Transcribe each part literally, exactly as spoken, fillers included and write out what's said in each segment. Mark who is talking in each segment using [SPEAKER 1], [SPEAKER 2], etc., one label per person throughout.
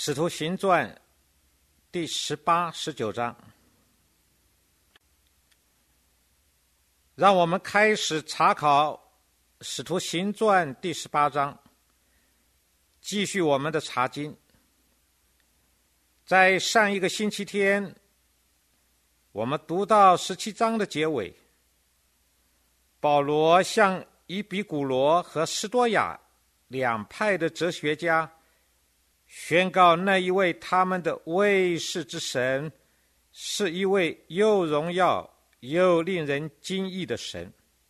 [SPEAKER 1] 使徒行传第十八、十九章，让我们开始查考使徒行传第十八章，继续我们的查经。在上一个星期天，我们读到十七章的结尾，保罗向以比古罗和斯多亚两派的哲学家宣告，那一位他们的卫士之神是一位又荣耀又令人惊异的神。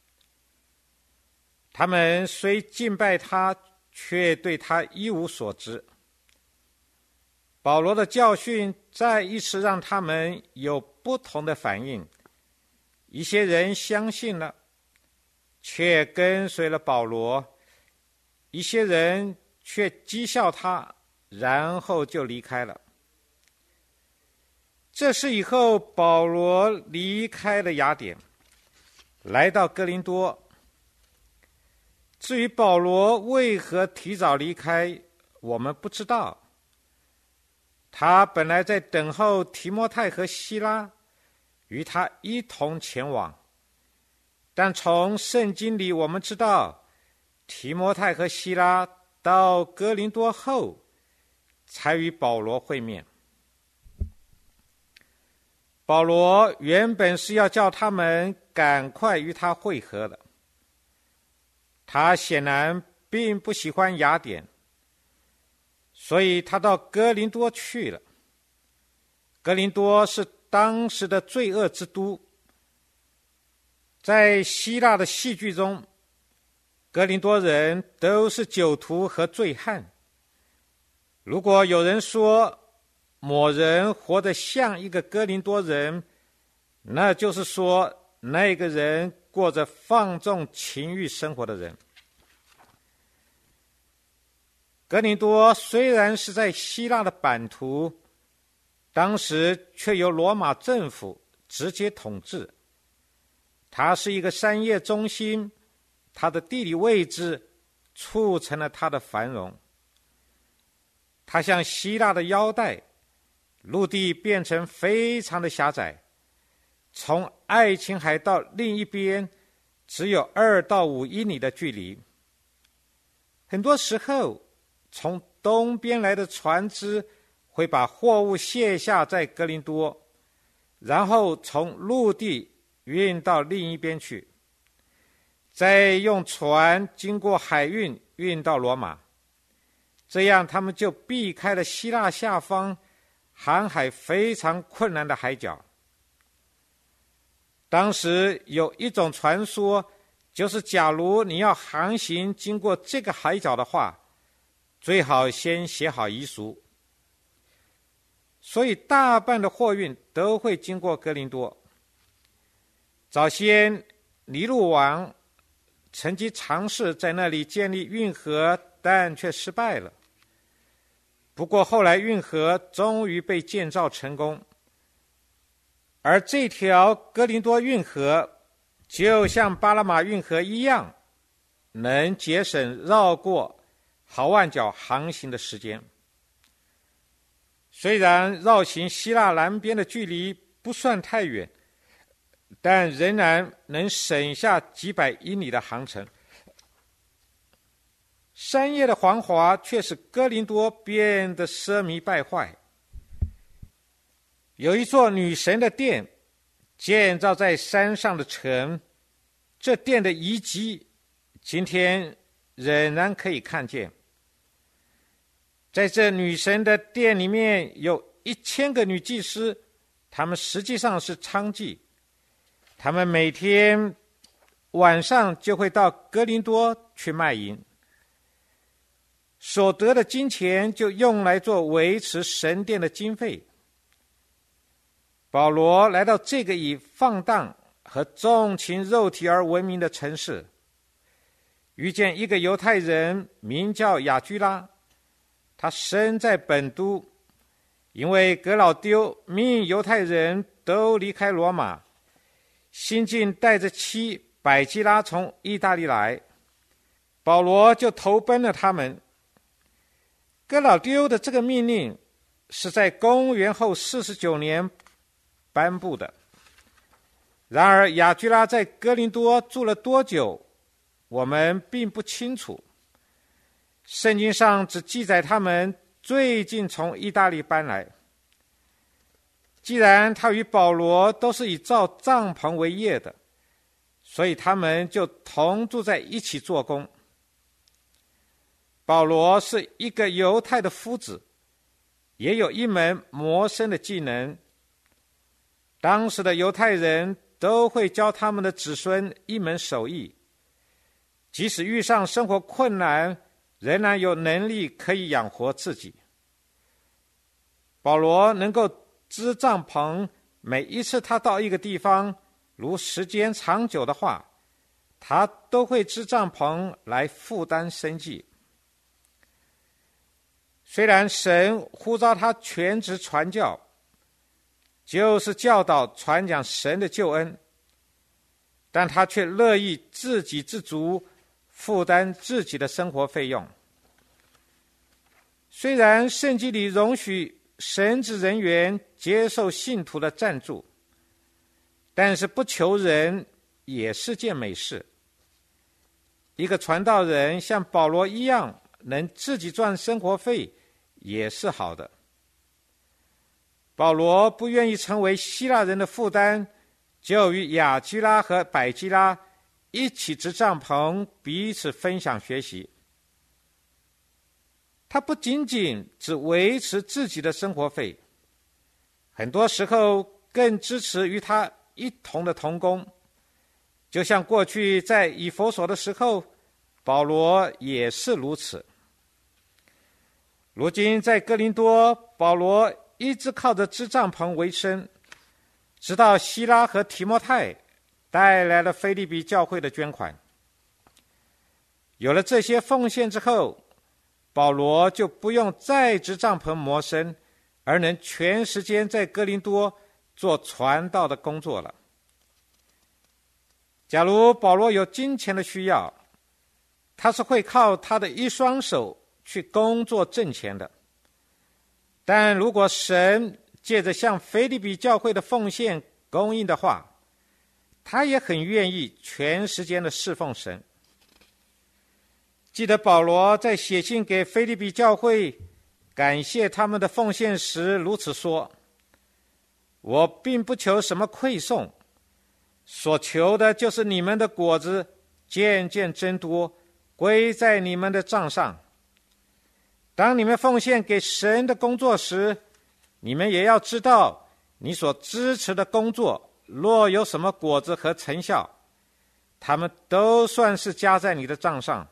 [SPEAKER 1] 他们虽敬拜他，却对他一无所知。保罗的教训再一次让他们有不同的反应，一些人相信了，却跟随了保罗；一些人却讥笑他，然后就离开了。这是以后保罗离开了雅典，来到哥林多。至于保罗为何提早离开，我们不知道。他本来在等候提摩太和希拉与他一同前往，但从圣经里我们知道，提摩太和希拉到哥林多后才与保罗会面。保罗原本是要叫他们赶快与他会合的，他显然并不喜欢雅典，所以他到哥林多去了。哥林多是当时的罪恶之都，在希腊的戏剧中，哥林多人都是酒徒和醉汉。如果有人说某人活得像一个哥林多人，那就是说那个人过着放纵情欲生活的人。哥林多虽然是在希腊的版图，当时却由罗马政府直接统治。它是一个商业中心，它的地理位置促成了它的繁荣。它像希腊的腰带，陆地变成非常的狭窄，从爱琴海到另一边只有二到五英里的距离。很多时候，从东边来的船只会把货物卸下在哥林多，然后从陆地运到另一边去，再用船经过海运运到罗马。这样他们就避开了希腊下方航海非常困难的海角。当时有一种传说，就是假如你要航行经过这个海角的话，最好先写好遗书。所以大半的货运都会经过哥林多。早先尼禄王曾经尝试在那里建立运河，但却失败了。不过后来运河终于被建造成功，而这条哥林多运河就像巴拿马运河一样，能节省绕过好望角航行的时间。虽然绕行希腊南边的距离不算太远，但仍然能省下几百英里的航程。商业的繁华却使哥林多变得奢靡败坏。有一座女神的殿建造在山上的城，这殿的遗迹今天仍然可以看见。在这女神的殿里面有一千个女祭司，她们实际上是娼妓。她们每天晚上就会到哥林多去卖淫，所得的金钱就用来做维持神殿的经费。保罗来到这个以放荡和纵情肉体而闻名的城市，遇见一个犹太人名叫雅居拉，他生在本都，因为格老丢命犹太人都离开罗马，新近带着妻百基拉从意大利来，保罗就投奔了他们。哥老丢的这个命令是在公元后四十九年颁布的。然而亚居拉在哥林多住了多久，我们并不清楚。圣经上只记载他们最近从意大利搬来。既然他与保罗都是以造帐篷为业的，所以他们就同住在一起做工。保罗是一个犹太的夫子，也有一门谋生的技能。当时的犹太人都会教他们的子孙一门手艺，即使遇上生活困难，仍然有能力可以养活自己。保罗能够织帐篷，每一次他到一个地方，如时间长久的话，他都会织帐篷来负担生计。虽然神呼召他全职传教，就是教导传讲神的救恩，但他却乐意自给自足，负担自己的生活费用。虽然圣经里容许神职人员接受信徒的赞助，但是不求人也是件美事。一个传道人像保罗一样能自己赚生活费也是好的。保罗不愿意成为希腊人的负担，就与雅居拉和百基拉一起织帐篷，彼此分享学习。他不仅仅只维持自己的生活费，很多时候更支持与他一同的同工。就像过去在以弗所的时候，保罗也是如此。如今在哥林多，保罗一直靠着织帐篷为生，直到希拉和提摩太带来了腓立比教会的捐款。有了这些奉献之后，保罗就不用再织帐篷谋生，而能全时间在哥林多做传道的工作了。假如保罗有金钱的需要，他是会靠他的一双手去工作挣钱的。但如果神借着向腓立比教会的奉献供应的话，他也很愿意全时间的侍奉神。记得保罗在写信给腓立比教会感谢他们的奉献时如此说：我并不求什么馈送，所求的就是你们的果子渐渐增多，归在你们的账上。当你们奉献给神的工作时，你们也要知道，你所支持的工作若有什么果子和成效，他们都算是加在你的账上。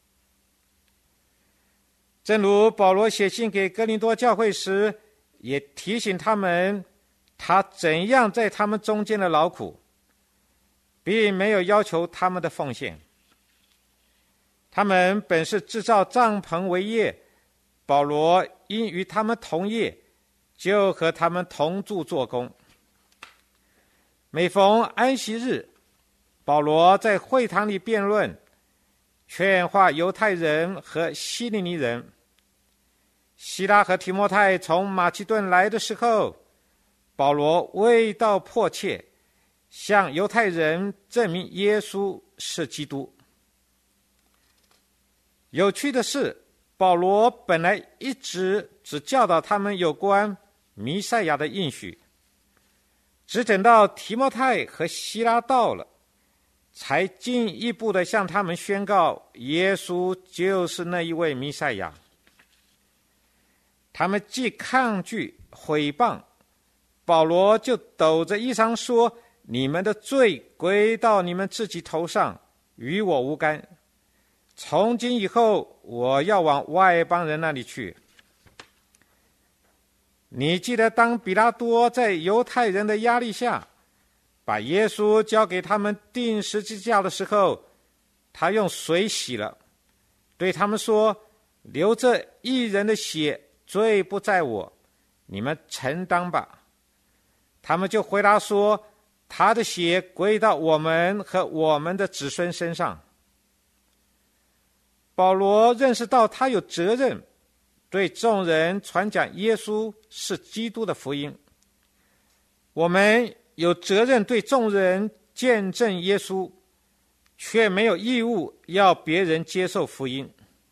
[SPEAKER 1] 正如保罗写信给哥林多教会时，也提醒他们他怎样在他们中间的劳苦，并没有要求他们的奉献。他们本是制造帐篷为业，保罗因与他们同业，就和他们同住做工。每逢安息日，保罗在会堂里辩论，劝化犹太人和希利尼人。希拉和提摩太从马其顿来的时候，保罗为道迫切，向犹太人证明耶稣是基督。有趣的是，保罗本来一直只教导他们有关弥赛亚的应许，只等到提摩太和希拉到了，才进一步的向他们宣告耶稣就是那一位弥赛亚。他们既抗拒毁谤，保罗就抖着衣裳说：你们的罪归到你们自己头上，与我无干。从今以后，我要往外邦人那里去。你记得当比拉多在犹太人的压力下，把耶稣交给他们钉十字架的时候，他用水洗了，对他们说：流这一人的血，罪不在我，你们承担吧。他们就回答说：他的血归到我们和我们的子孙身上。保罗认识到他有责任对众人传讲耶稣是基督的福音。我们有责任对众人见证耶稣，却没有义务要别人接受福音。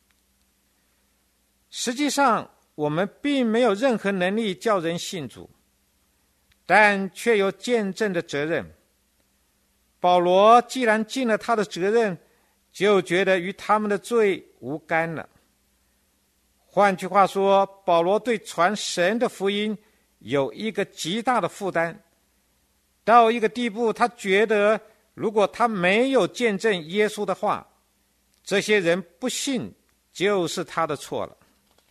[SPEAKER 1] 实际上，我们并没有任何能力叫人信主，但却有见证的责任。保罗既然尽了他的责任，就觉得与他们的罪无干了。换句话说，保罗对传神的福音有一个极大的负担，到一个地步，他觉得如果他没有见证耶稣的话，这些人不信就是他的错了。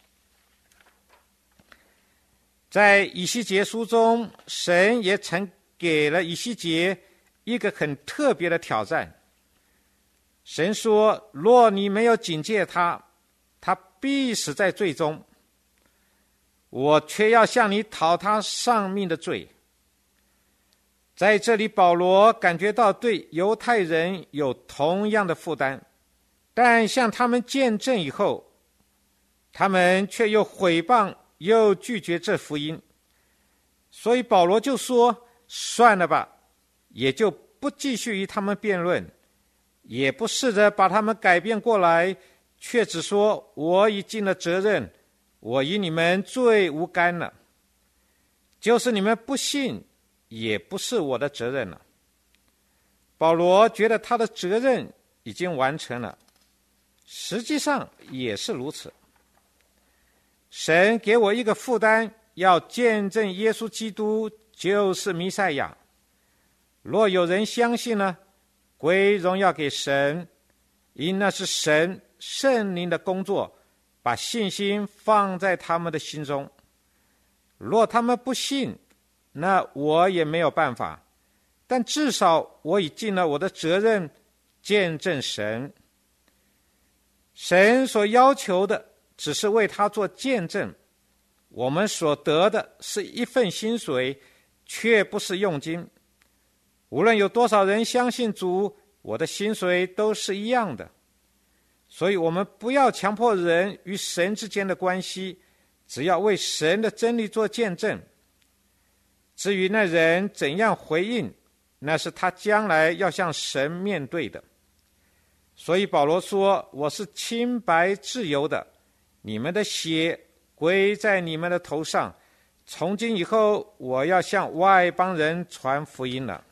[SPEAKER 1] 在以西结书中，神也曾给了以西结一个很特别的挑战。神说，若你没有警戒他，他必死在罪中，我却要向你讨他丧命的罪。在这里，保罗感觉到对犹太人有同样的负担，但向他们见证以后，他们却又毁谤又拒绝这福音。所以保罗就说，算了吧，也就不继续与他们辩论，也不试着把他们改变过来，却只说，我已尽了责任，我与你们罪无干了，就是你们不信，也不是我的责任了。保罗觉得他的责任已经完成了，实际上也是如此。神给我一个负担，要见证耶稣基督就是弥赛亚。若有人相信呢，归荣耀给神，因那是神圣灵的工作，把信心放在他们的心中。若他们不信，那我也没有办法，但至少我已尽了我的责任，见证神。神所要求的只是为他做见证，我们所得的是一份薪水，却不是佣金。无论有多少人相信主，我的薪水都是一样的。所以我们不要强迫人与神之间的关系，只要为神的真理做见证。至于那人怎样回应，那是他将来要向神面对的。所以保罗说，我是清白自由的，你们的血归在你们的头上，从今以后我要向外邦人传福音了。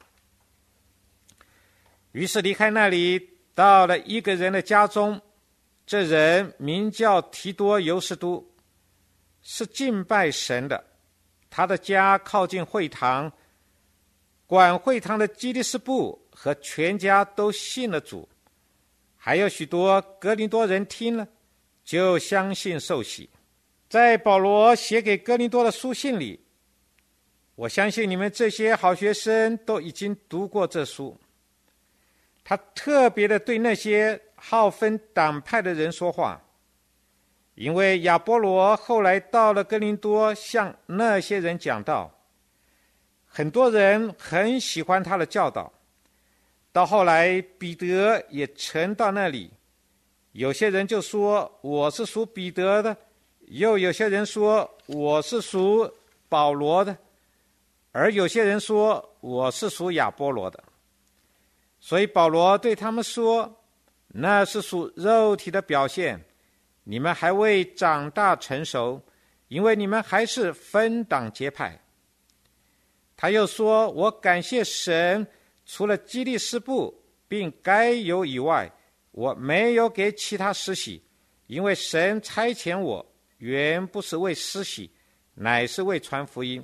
[SPEAKER 1] 于是离开那里，到了一个人的家中，这人名叫提多犹士都，是敬拜神的。他的家靠近会堂，管会堂的基利斯布和全家都信了主，还有许多哥林多人听了就相信受洗。在保罗写给哥林多的书信里，我相信你们这些好学生都已经读过这书。他特别的对那些好分党派的人说话，因为亚波罗后来到了哥林多，向那些人讲道，很多人很喜欢他的教导。到后来彼得也曾到那里，有些人就说我是属彼得的，又有些人说我是属保罗的，而有些人说我是属亚波罗的。所以保罗对他们说，那是属肉体的表现，你们还未长大成熟，因为你们还是分党结派。他又说，我感谢神，除了基利斯布并该犹以外，我没有给其他施洗，因为神差遣我，原不是为施洗，乃是为传福音。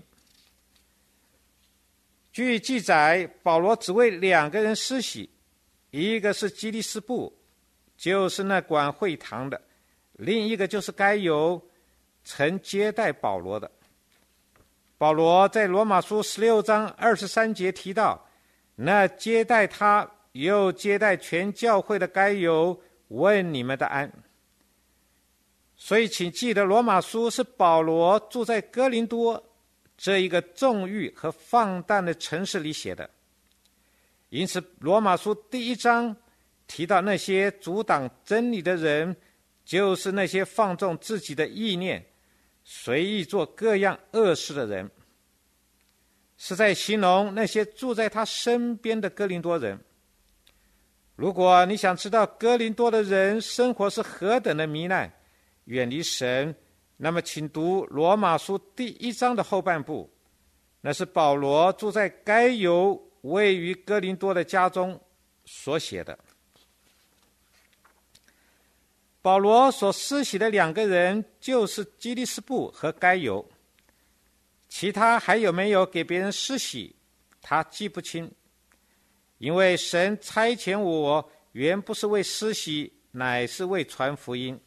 [SPEAKER 1] 据记载，保罗只为两个人施洗，一个是基利斯布，就是那管会堂的，另一个就是该犹，曾接待保罗的。保罗在罗马书十六章二十三节提到，那接待他又接待全教会的该犹，问你们的安。所以请记得，罗马书是保罗住在哥林多这一个纵欲和放荡的城市里写的。因此罗马书第一章提到那些阻挡真理的人， 就是那些放纵自己的意念，随意做各样恶事的人，是在形容那些住在他身边的哥林多人。如果你想知道哥林多的人生活是何等的糜烂，远离神，那么请读罗马书第一章的后半部，那是保罗住在该犹位于哥林多的家中所写的。保罗所施洗的两个人就是基利斯布和该犹，其他还有没有给别人施洗，他记不清，因为神差遣我原不是为施洗，乃是为传福音。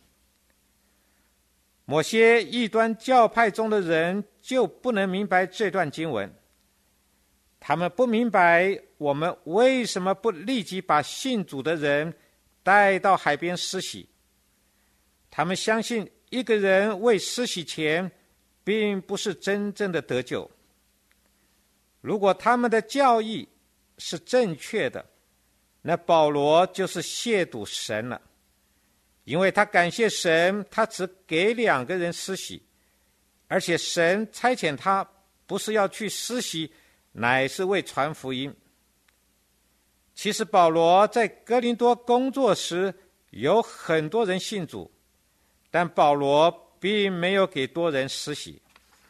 [SPEAKER 1] 某些异端教派中的人就不能明白这段经文，他们不明白我们为什么不立即把信主的人带到海边施洗。他们相信一个人未施洗前并不是真正的得救。如果他们的教义是正确的，那保罗就是亵渎神了，因为他感谢神，他只给两个人施洗，而且神差遣他不是要去施洗，乃是为传福音。其实保罗在哥林多工作时，有很多人信主，但保罗并没有给多人施洗。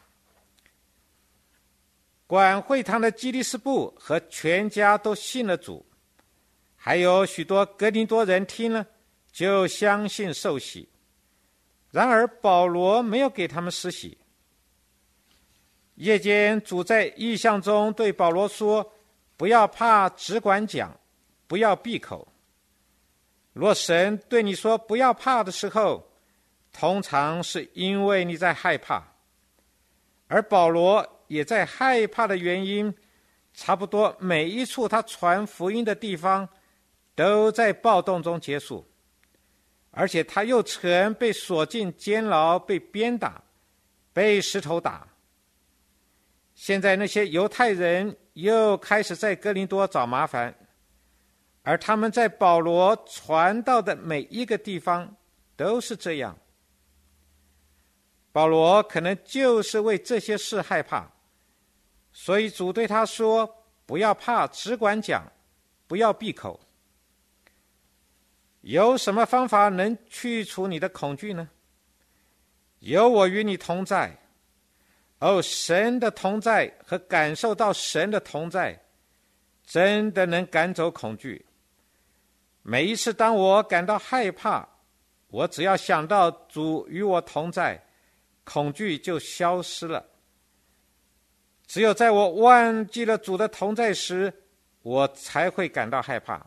[SPEAKER 1] 管会堂的基利斯布和全家都信了主，还有许多哥林多人听了就相信受洗，然而保罗没有给他们施洗。夜间主在异象中对保罗说，不要怕，只管讲，不要闭口。若神对你说不要怕的时候，通常是因为你在害怕，而保罗也在害怕的原因，差不多每一处他传福音的地方都在暴动中结束，而且他又曾被锁进监牢，被鞭打，被石头打。现在那些犹太人又开始在哥林多找麻烦，而他们在保罗传道的每一个地方都是这样。保罗可能就是为这些事害怕，所以主对他说，不要怕，只管讲，不要闭口。有什么方法能去除你的恐惧呢？有我与你同在。哦，神的同在和感受到神的同在，真的能赶走恐惧。每一次当我感到害怕，我只要想到主与我同在，恐惧就消失了。只有在我忘记了主的同在时，我才会感到害怕。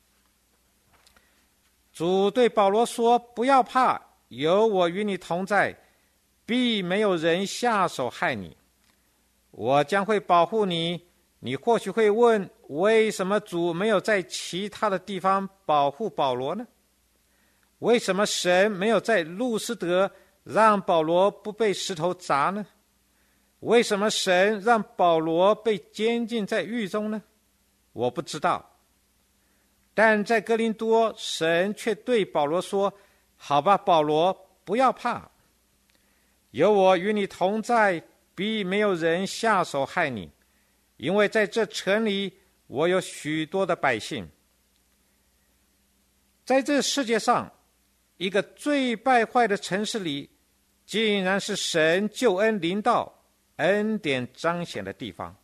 [SPEAKER 1] 主对保罗说，不要怕，有我与你同在，必没有人下手害你，我将会保护你。你或许会问，为什么主没有在其他的地方保护保罗呢？为什么神没有在路斯德让保罗不被石头砸呢？为什么神让保罗被监禁在狱中呢？我不知道。但在哥林多，神却对保罗说，好吧，保罗，不要怕，有我与你同在，必没有人下手害你，因为在这城里我有许多的百姓。在这世界上，一个最败坏的城市里，竟然是神救恩临到、恩典彰显的地方。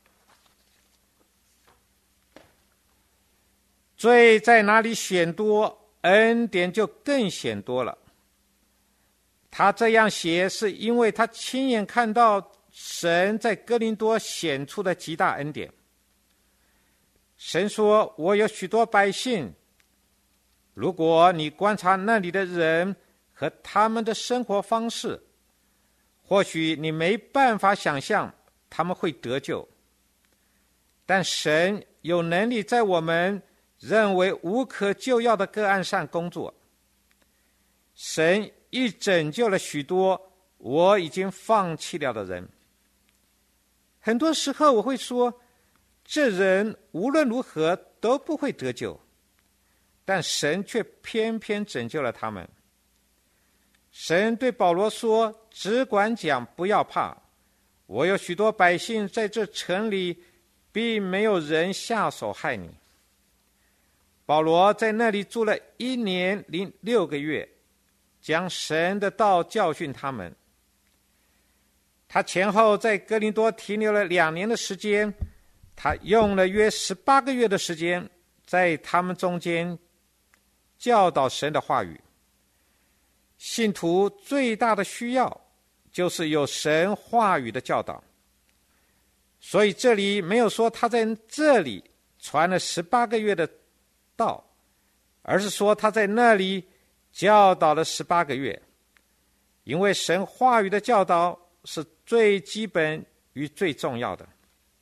[SPEAKER 1] 罪在哪里显多，恩典就更显多了。他这样写，是因为他亲眼看到神在哥林多显出的极大恩典。神说，我有许多百姓。如果你观察那里的人和他们的生活方式，或许你没办法想象他们会得救。但神有能力在我们认为无可救药的个案上工作。神已拯救了许多我已经放弃了的人。很多时候我会说，这人无论如何都不会得救，但神却偏偏拯救了他们。 神对保罗说，只管讲，不要怕，我有许多百姓在这城里，并没有人下手害你。保罗在那里住了一年零六个月，将神的道教训他们。他前后在哥林多停留了两年的时间，他用了约十八个月的时间在他们中间教导神的话语。信徒最大的需要就是有神话语的教导，所以这里没有说他在这里传了十八个月的道，而是说他在那里教导了十八个月。因为神话语的教导是最基本与最重要的。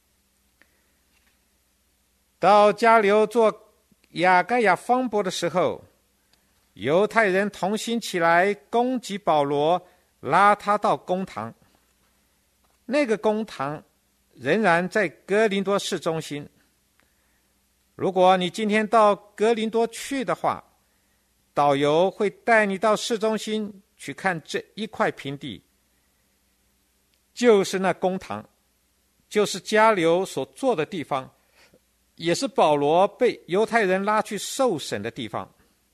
[SPEAKER 1] 到迦流做亚该亚方伯的时候，犹太人同心起来攻击保罗，拉他到公堂。那个公堂仍然在哥林多市中心。如果你今天到哥林多去的话，导游会带你到市中心去看这一块平地，就是那公堂，就是迦流所坐的地方，也是保罗被犹太人拉去受审的地方。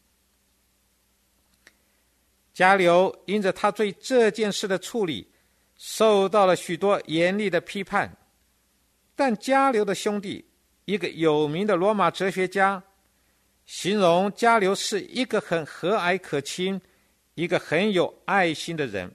[SPEAKER 1] 迦流因着他对这件事的处理受到了许多严厉的批判，但迦流的兄弟，一个有名的罗马哲学家，形容迦流是一个很和蔼可亲，一个很有爱心的人。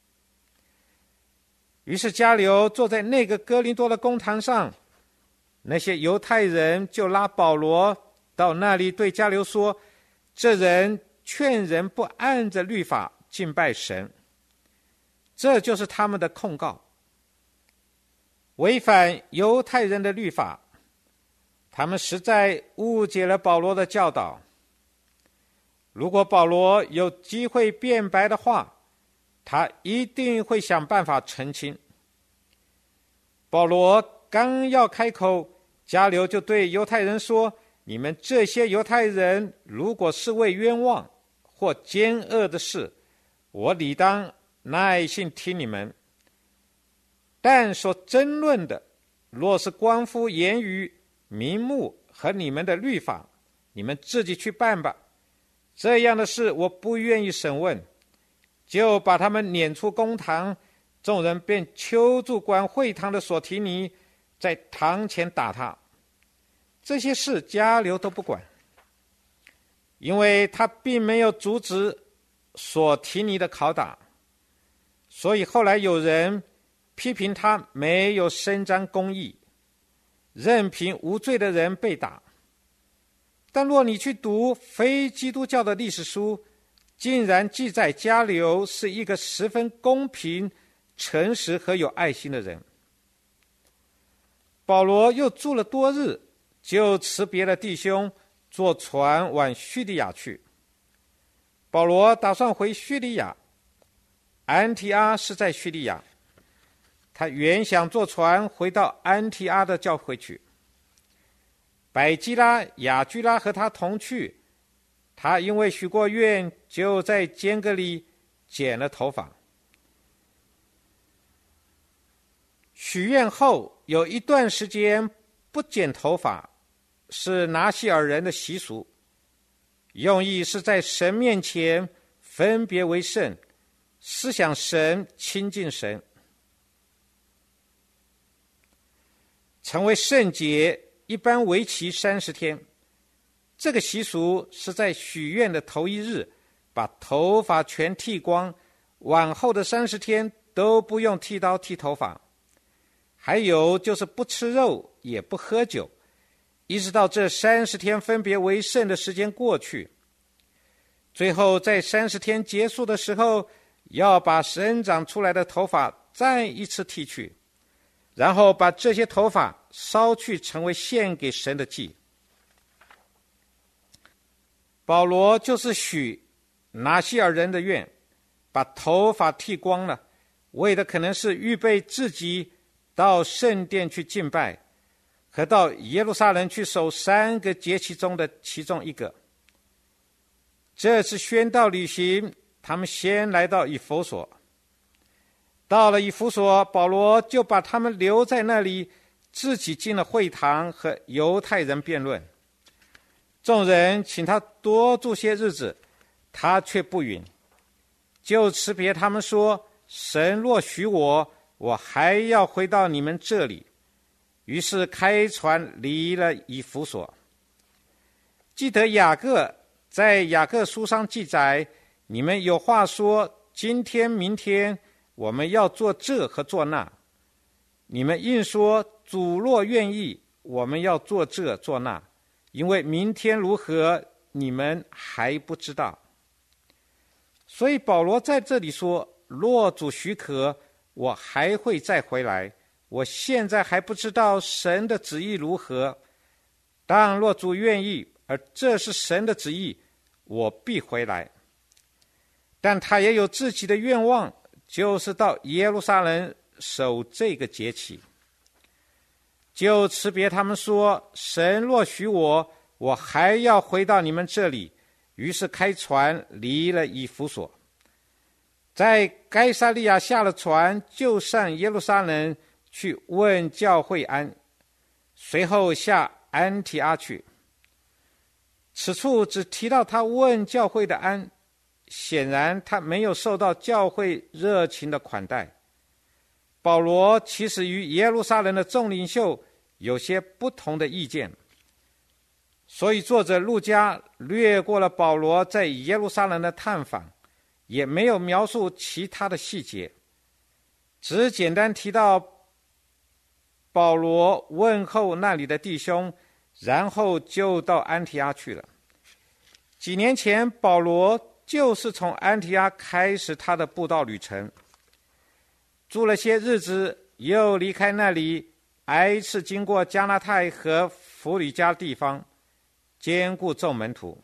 [SPEAKER 1] 于是迦流坐在那个哥林多的公堂上，那些犹太人就拉保罗到那里，对迦流说，这人劝人不按着律法敬拜神，这就是他们的控告，违反犹太人的律法。他们实在误解了保罗的教导。如果保罗有机会辩白的话，他一定会想办法澄清。保罗刚要开口，迦流就对犹太人说，你们这些犹太人如果是为冤枉或奸恶的事，我理当耐心听你们，但所争论的若是关乎言语、名目和你们的律法，你们自己去办吧，这样的事我不愿意审问。就把他们撵出公堂，众人便揪住管会堂的所提尼，在堂前打他。这些事迦流都不管，因为他并没有阻止所提尼的拷打，所以后来有人批评他没有伸张公义，任凭无罪的人被打。但若你去读非基督教的历史书，竟然记载迦流是一个十分公平、诚实和有爱心的人。保罗又住了多日，就辞别了弟兄，坐船往叙利亚去。保罗打算回叙利亚，安提阿是在叙利亚，他原想坐船回到安提阿的教会去。百基拉、雅居拉和他同去，他因为许过愿，就在间隔里剪了头发。许愿后有一段时间不剪头发，是拿细尔人的习俗，用意是在神面前分别为圣，思想神，亲近神，成为圣洁，一般为期三十天。这个习俗是在许愿的头一日把头发全剃光，往后的三十天都不用剃刀剃头发。还有就是不吃肉也不喝酒，一直到这三十天分别为圣的时间过去。最后在三十天结束的时候，要把生长出来的头发再一次剃去，然后把这些头发烧去，成为献给神的祭。保罗就是许拿西尔人的愿，把头发剃光了，为的可能是预备自己到圣殿去敬拜，和到耶路撒冷去守三个节期中的其中一个。这次宣道旅行他们先来到以弗所。到了以弗所，保罗就把他们留在那里，自己进了会堂和犹太人辩论。众人请他多住些日子，他却不允，就辞别他们说：神若许我，我还要回到你们这里。于是开船离了以弗所。记得雅各在雅各书上记载，你们有话说，今天明天我们要做这和做那，你们硬说主若愿意，我们要做这做那，因为明天如何，你们还不知道。所以保罗在这里说，若主许可，我还会再回来。我现在还不知道神的旨意如何，但若主愿意，而这是神的旨意，我必回来。但他也有自己的愿望，就是到耶路撒冷守这个节期。就辞别他们说：神若许我，我还要回到你们这里。于是开船离了以弗所，在该撒利亚下了船，就上耶路撒冷去问教会安，随后下安提阿去。此处只提到他问教会的安，显然他没有受到教会热情的款待。保罗其实与耶路撒冷的众领袖有些不同的意见，所以作者路加略过了保罗在耶路撒冷的探访，也没有描述其他的细节，只简单提到保罗问候那里的弟兄，然后就到安提阿去了。几年前，保罗就是从安提阿开始他的布道旅程，住了些日子，又离开那里，挨次经过加拉太和弗吕家地方，兼顾众门徒。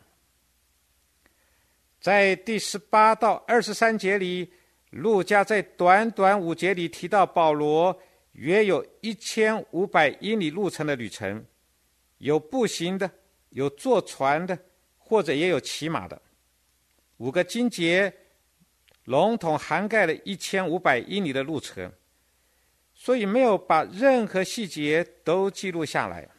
[SPEAKER 1] 在第十八到二十三节里，路加在短短五节里提到保罗约有一千五百英里路程的旅程，有步行的，有坐船的，或者也有骑马的。五个经节笼统涵盖了一千五百英里的路程，所以没有把任何细节都记录下来。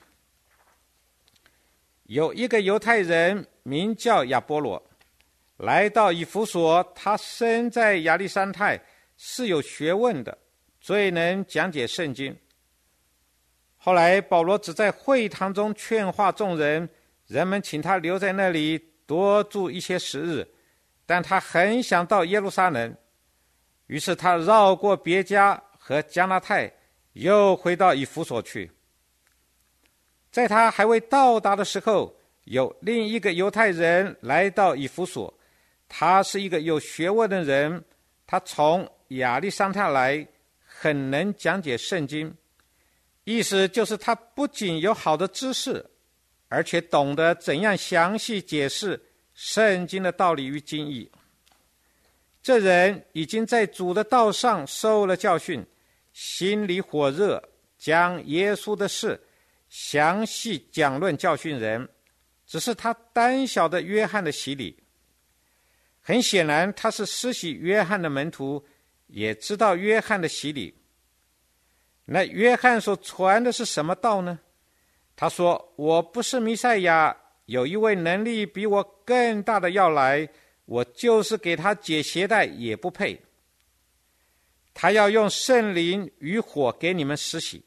[SPEAKER 1] 有一个犹太人名叫亚波罗，来到以弗所，他生在亚历山太，是有学问的，最能讲解圣经。后来保罗只在会堂中劝化众人，人们请他留在那里多住一些时日，但他很想到耶路撒冷，于是他绕过别家和加拉太，又回到以弗所去。在他还未到达的时候，有另一个犹太人来到以弗所，他是一个有学问的人，他从亚历山大来，很能讲解圣经。意思就是他不仅有好的知识，而且懂得怎样详细解释圣经的道理与经义。这人已经在主的道上受了教训，心里火热，将耶稣的事详细讲论教训人，只是他单晓得约翰的洗礼。很显然他是施洗约翰的门徒，也知道约翰的洗礼。那约翰所传的是什么道呢？他说，我不是弥赛亚，有一位能力比我更大的要来，我就是给他解鞋带也不配。他要用圣灵与火给你们施洗。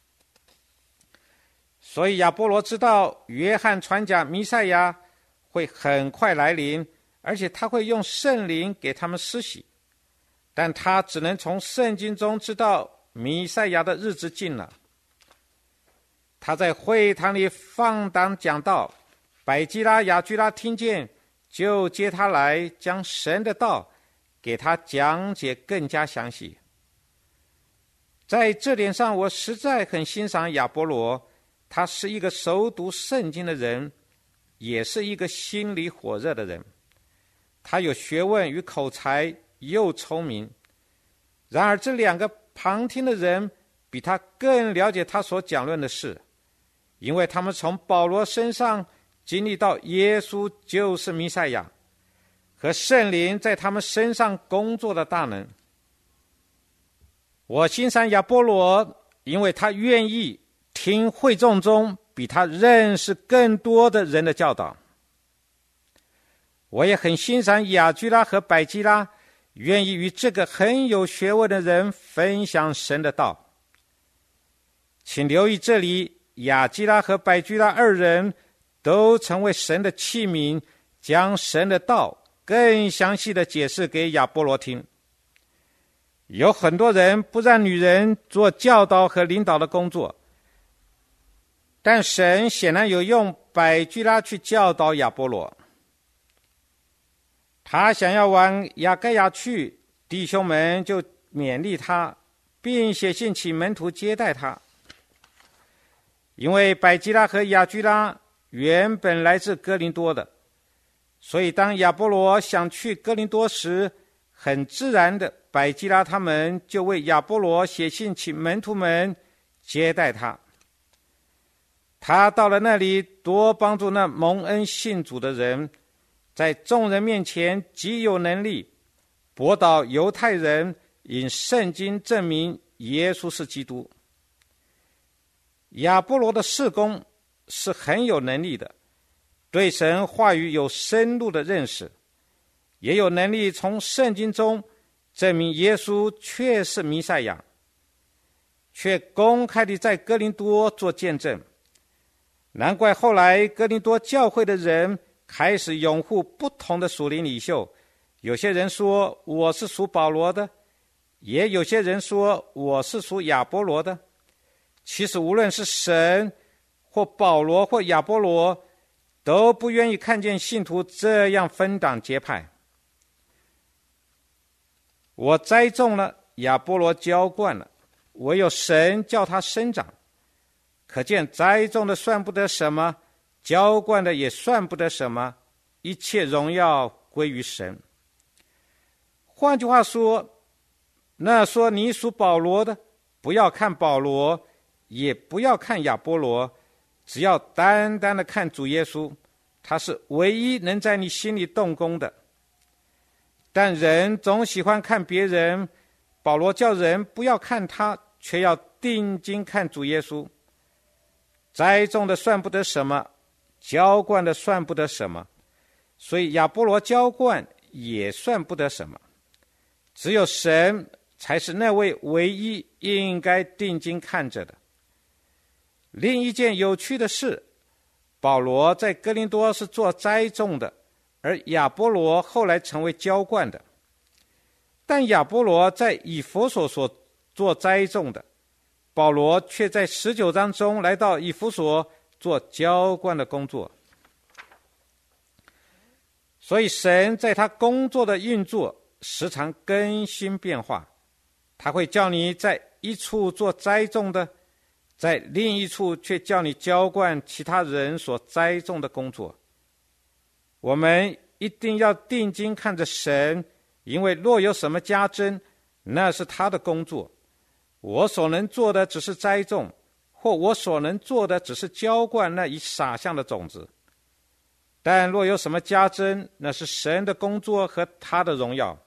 [SPEAKER 1] 所以亚波罗知道约翰传讲弥赛亚会很快来临，而且他会用圣灵给他们施洗，但他只能从圣经中知道弥赛亚的日子近了。他在会堂里放胆讲道，百基拉、雅居拉听见，就接他来，将神的道给他讲解更加详细。在这点上，我实在很欣赏亚波罗，他是一个熟读圣经的人，也是一个心里火热的人。他有学问与口才，又聪明。然而这两个旁听的人比他更了解他所讲论的事，因为他们从保罗身上经历到耶稣就是弥赛亚， 和圣灵在他们身上工作的大能。我欣赏亚波罗，因为他愿意听会众中比他认识更多的人的教导。我也很欣赏雅居拉和百基拉，愿意与这个很有学问的人分享神的道。请留意，这里雅基拉和百基拉二人都成为神的器皿，将神的道更详细的解释给亚波罗听。有很多人不让女人做教导和领导的工作，但神显然有用百基拉去教导亚波罗。他想要往亚该亚去，弟兄们就勉励他，并写信请门徒接待他。因为百基拉和雅居拉原本来自哥林多的，所以当亚波罗想去哥林多时，很自然的，百基拉他们就为亚波罗写信请门徒们接待他。他到了那里，多帮助那蒙恩信主的人，在众人面前极有能力驳倒犹太人，引圣经证明耶稣是基督。亚波罗的事工是很有能力的，对神话语有深入的认识，也有能力从圣经中证明耶稣确是弥赛亚，却公开地在哥林多做见证。难怪后来哥林多教会的人开始拥护不同的属灵领袖，有些人说我是属保罗的，也有些人说我是属亚波罗的。其实无论是神或保罗或亚波罗，都不愿意看见信徒这样分党结派。我栽种了，亚波罗浇灌了，唯有神叫他生长。可见栽种的算不得什么，浇灌的也算不得什么，一切荣耀归于神。换句话说，那说你属保罗的，不要看保罗，也不要看亚波罗，只要单单的看主耶稣，他是唯一能在你心里动工的。但人总喜欢看别人，保罗叫人不要看他，却要定睛看主耶稣。栽种的算不得什么，浇灌的算不得什么，所以亚波罗浇灌也算不得什么。只有神才是那位唯一应该定睛看着的。另一件有趣的事，保罗在哥林多是做栽种的，而亚波罗后来成为浇灌的。但亚波罗在以弗所所做栽种的，保罗却在十九章中来到以弗所做浇灌的工作。所以神在他工作的运作时常更新变化，他会叫你在一处做栽种的，在另一处却叫你浇灌其他人所栽种的工作。我们一定要定睛看着神，因为若有什么加增，那是他的工作。我所能做的只是栽种，或我所能做的只是浇灌那已撒下的种子。但若有什么加增，那是神的工作和他的荣耀。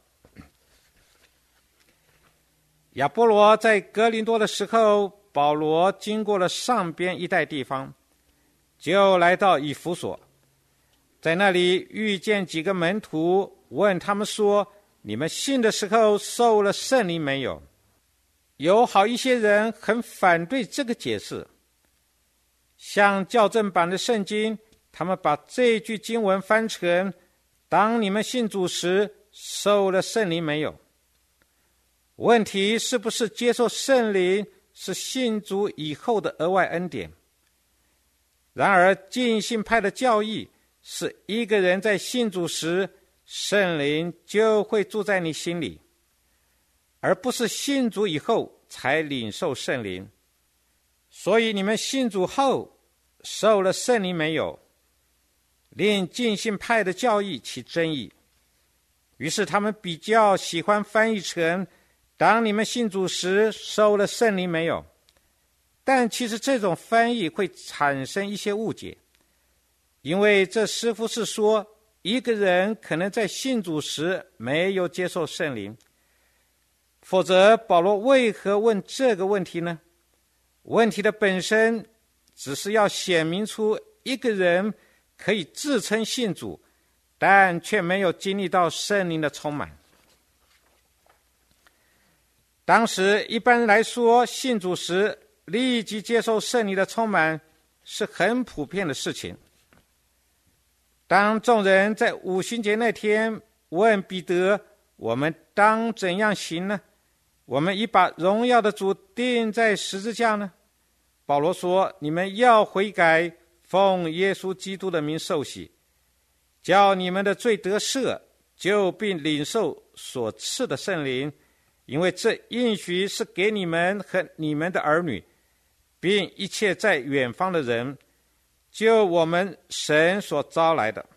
[SPEAKER 1] 亚波罗在哥林多的时候，保罗经过了上边一带地方，就来到以弗所，在那里遇见几个门徒，问他们说，你们信的时候受了圣灵没有？有好一些人很反对这个解释，像校正版的圣经，他们把这句经文翻成，当你们信主时受了圣灵没有？问题是不是接受圣灵是信主以后的额外恩典？然而浸信派的教义是一个人在信主时，圣灵就会住在你心里，而不是信主以后才领受圣灵。所以你们信主后受了圣灵没有？令浸信派的教义起争议，于是他们比较喜欢翻译成，当你们信主时受了圣灵没有？但其实这种翻译会产生一些误解，因为这似乎是说一个人可能在信主时没有接受圣灵，否则保罗为何问这个问题呢？问题的本身只是要显明出一个人可以自称信主，但却没有经历到圣灵的充满。当时一般来说，信主时立即接受圣灵的充满是很普遍的事情。当众人在五旬节那天问彼得，我们当怎样行呢？我们已把荣耀的主钉在十字架呢？保罗说，你们要悔改，奉耶稣基督的名受洗，叫你们的罪得赦，就并领受所赐的圣灵，因为这应许是给你们和你们的儿女，并一切在远方的人，就我们神所招来的。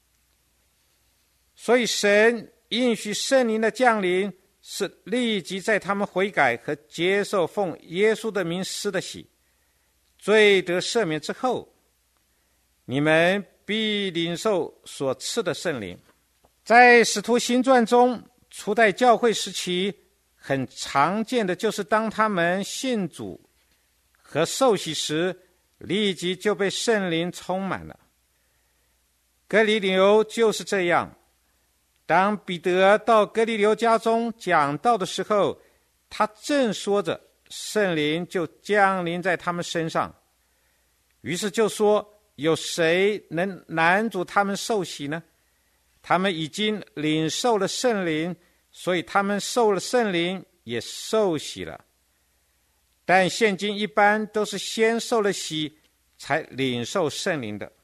[SPEAKER 1] 所以神应许圣灵的降临是立即在他们悔改和接受奉耶稣的名施的洗，罪得赦免之后，你们必领受所赐的圣灵。在使徒行传中，初代教会时期很常见的就是当他们信主和受洗时，立即就被圣灵充满了。哥尼流就是这样，当彼得到哥尼流家中讲道的时候，他正说着，圣灵就降临在他们身上，于是就说，有谁能拦阻他们受洗呢？他们已经领受了圣灵，所以他们受了圣灵也受洗了。但现今一般都是先受了洗才领受圣灵的。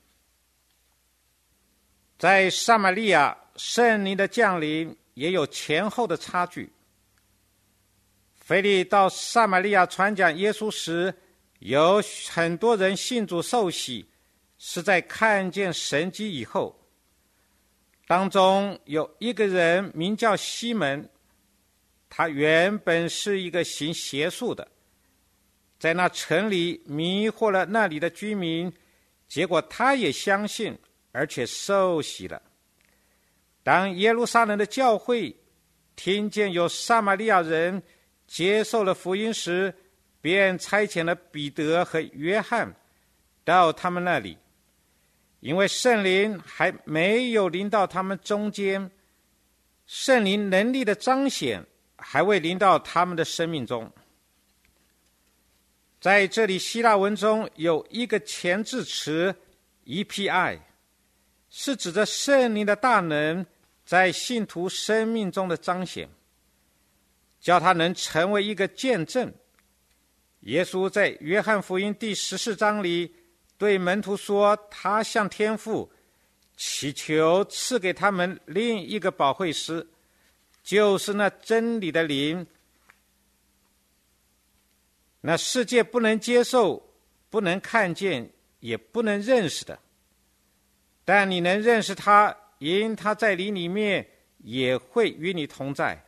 [SPEAKER 1] 在撒玛利亚，圣灵的降临也有前后的差距。腓利到撒玛利亚传讲耶稣时，有很多人信主受洗，是在看见神迹以后。当中有一个人名叫西门，他原本是一个行邪术的，在那城里迷惑了那里的居民，结果他也相信，而且受洗了。当耶路撒冷的教会听见有撒玛利亚人接受了福音时，便差遣了彼得和约翰到他们那里，因为圣灵还没有临到他们中间，圣灵能力的彰显还未临到他们的生命中。在这里希腊文中有一个前置词 E P I， 是指着圣灵的大能在信徒生命中的彰显，叫他能成为一个见证。耶稣在约翰福音第十四章里对门徒说，他向天父祈求赐给他们另一个保惠师，就是那真理的灵，那世界不能接受，不能看见，也不能认识的，但你能认识他，因他在你里面也会与你同在。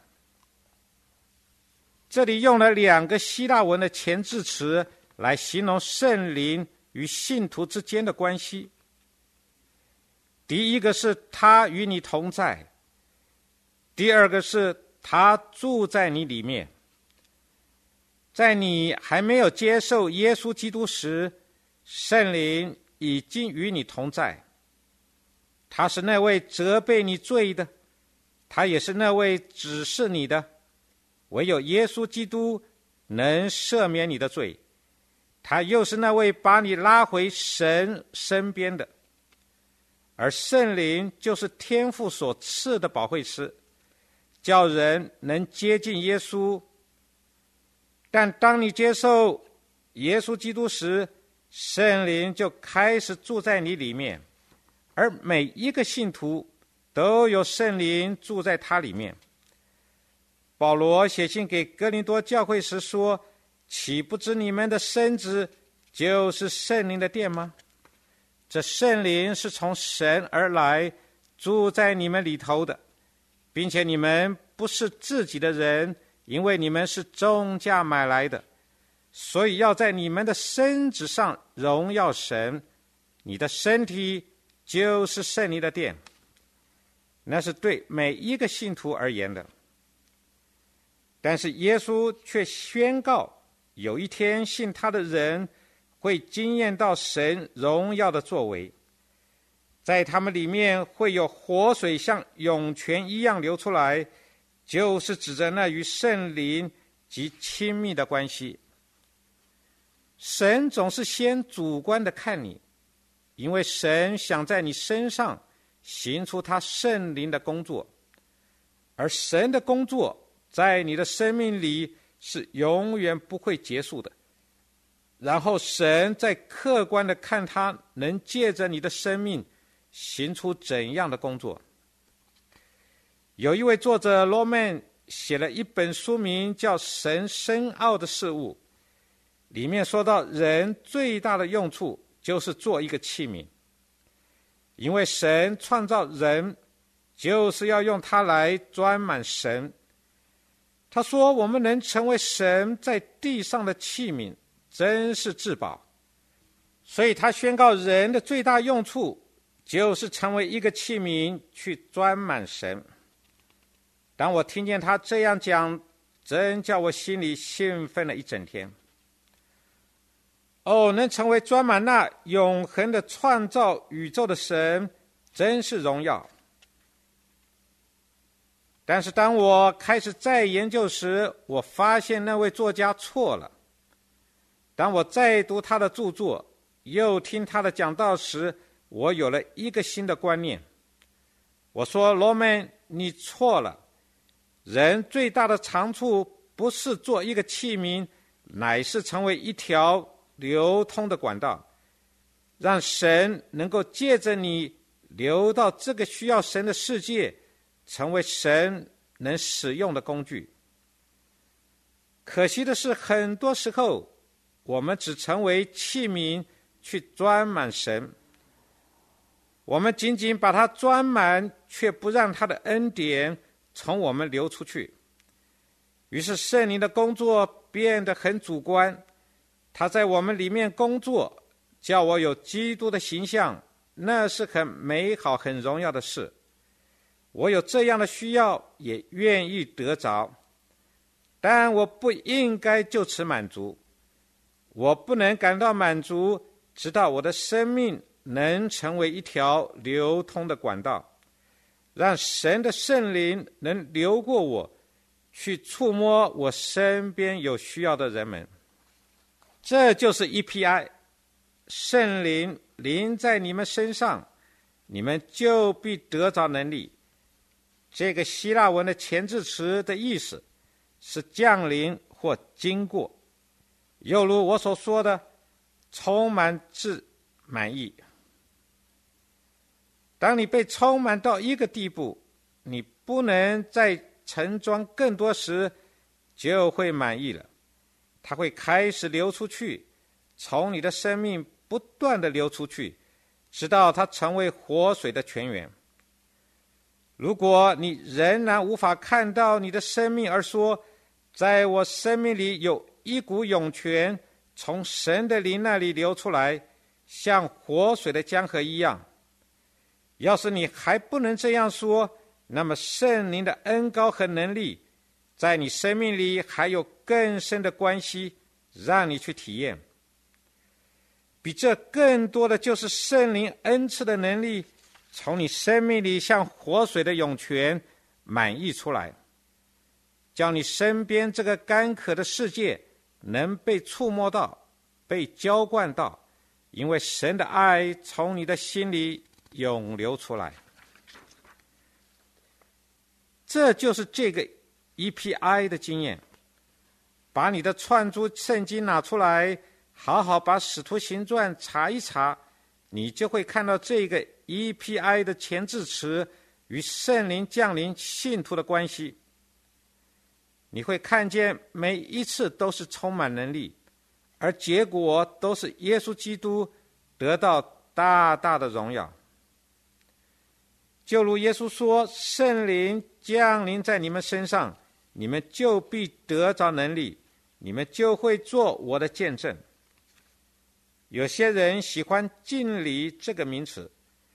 [SPEAKER 1] 这里用了两个希腊文的前置词来形容圣灵与信徒之间的关系。第一个是他与你同在，第二个是他住在你里面。在你还没有接受耶稣基督时，圣灵已经与你同在。他是那位责备你罪的，他也是那位指示你的。唯有耶稣基督能赦免你的罪，他又是那位把你拉回神身边的。而圣灵就是天父所赐的保惠师，叫人能接近耶稣。但当你接受耶稣基督时，圣灵就开始住在你里面，而每一个信徒都有圣灵住在他里面。保罗写信给哥林多教会时说，岂不知你们的身子就是圣灵的殿吗？这圣灵是从神而来，住在你们里头的，并且你们不是自己的人，因为你们是重价买来的，所以要在你们的身子上荣耀神。你的身体就是圣灵的殿。 那是对每一个信徒而言的。但是耶稣却宣告，有一天信他的人会经验到神荣耀的作为，在他们里面会有活水像涌泉一样流出来，就是指着那与圣灵及亲密的关系。神总是先主观的看你，因为神想在你身上行出他圣灵的工作，而神的工作在你的生命里是永远不会结束的。然后神在客观的看他能借着你的生命行出怎样的工作。有一位作者罗曼写了一本书名叫《神深奥的事物》，里面说到人最大的用处就是做一个器皿，因为神创造人就是要用它来装满神。他说我们能成为神在地上的器皿，真是至宝。所以他宣告人的最大用处就是成为一个器皿去装满神。当我听见他这样讲，真叫我心里兴奋了一整天。哦，能成为装满那永恒的创造宇宙的神，真是荣耀。但是当我开始再研究时，我发现那位作家错了。当我再读他的著作，又听他的讲道时，我有了一个新的观念。我说，罗曼，你错了。人最大的长处不是做一个器皿，乃是成为一条流通的管道，让神能够借着你流到这个需要神的世界，成为神能使用的工具。可惜的是，很多时候我们只成为器皿去装满神，我们仅仅把它装满，却不让他的恩典从我们流出去。于是圣灵的工作变得很主观，他在我们里面工作，叫我有基督的形象，那是很美好很荣耀的事。我有这样的需要，也愿意得着，但我不应该就此满足。我不能感到满足，直到我的生命能成为一条流通的管道，让神的圣灵能流过我，去触摸我身边有需要的人们。这就是 E P I， 圣灵临在你们身上，你们就必得着能力。这个希腊文的前置词的意思是降临或经过，又如我所说的，充满至满意。当你被充满到一个地步，你不能再盛装更多时，就会满意了。它会开始流出去，从你的生命不断的流出去，直到它成为活水的泉源。如果你仍然无法看到你的生命而说，在我生命里有一股涌泉从神的灵那里流出来，像活水的江河一样，要是你还不能这样说，那么圣灵的恩膏和能力在你生命里还有更深的关系让你去体验。比这更多的就是圣灵恩赐的能力从你生命里像活水的涌泉满溢出来，叫你身边这个干渴的世界能被触摸到，被浇灌到，因为神的爱从你的心里涌流出来。这就是这个 E P I 的经验。把你的串珠圣经拿出来，好好把使徒行传查一查，你就会看到这个 E P I 的前置词与圣灵降临信徒的关系。你会看见每一次都是充满能力，而结果都是耶稣基督得到大大的荣耀。就如耶稣说，圣灵降临在你们身上，你们就必得着能力，你们就会做我的见证。有些人喜欢敬礼这个名词，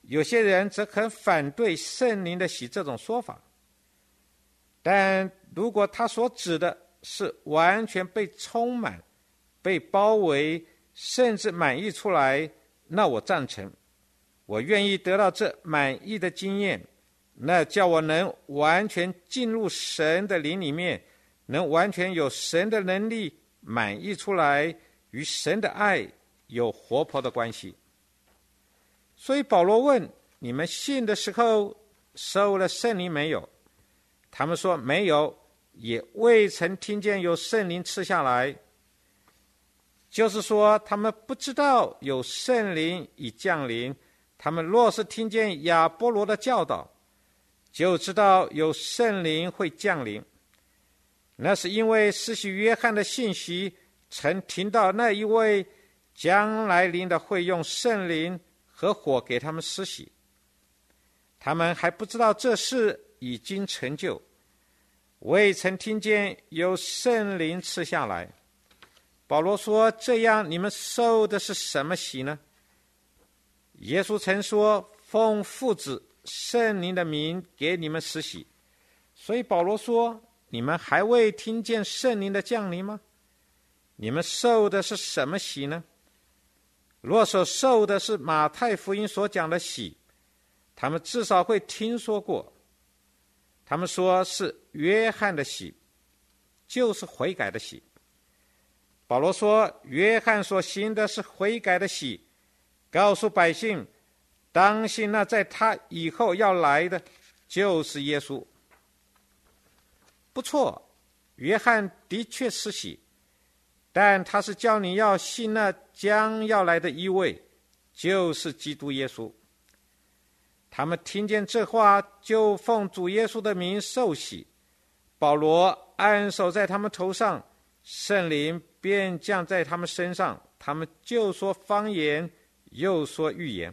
[SPEAKER 1] 有些人则很反对圣灵的洗这种说法。但如果他所指的是完全被充满、被包围，甚至满溢出来，那我赞成，我愿意得到这满溢的经验，那叫我能完全进入神的灵里面，能完全有神的能力满溢出来，与神的爱有活泼的关系。所以保罗问，你们信的时候受了圣灵没有？他们说没有，也未曾听见有圣灵赐下来。就是说他们不知道有圣灵已降临，他们若是听见亚波罗的教导，就知道有圣灵会降临。那是因为施洗约翰的信息曾听到那一位将来临的会用圣灵和火给他们施洗，他们还不知道这事已经成就，未曾听见有圣灵赐下来。保罗说，这样你们受的是什么洗呢？耶稣曾说，奉父子圣灵的名给你们施洗。所以保罗说，你们还未听见圣灵的降临吗？你们受的是什么洗呢？若所受的是马太福音所讲的洗，他们至少会听说过。他们说是约翰的洗，就是悔改的洗。保罗说，约翰所行的是悔改的洗，告诉百姓，当信那在他以后要来的就是耶稣。不错，约翰的确施洗，但他是叫你要信那将要来的一位，就是基督耶稣。他们听见这话，就奉主耶稣的名受洗。保罗按手在他们头上，圣灵便降在他们身上，他们就说方言，又说预言。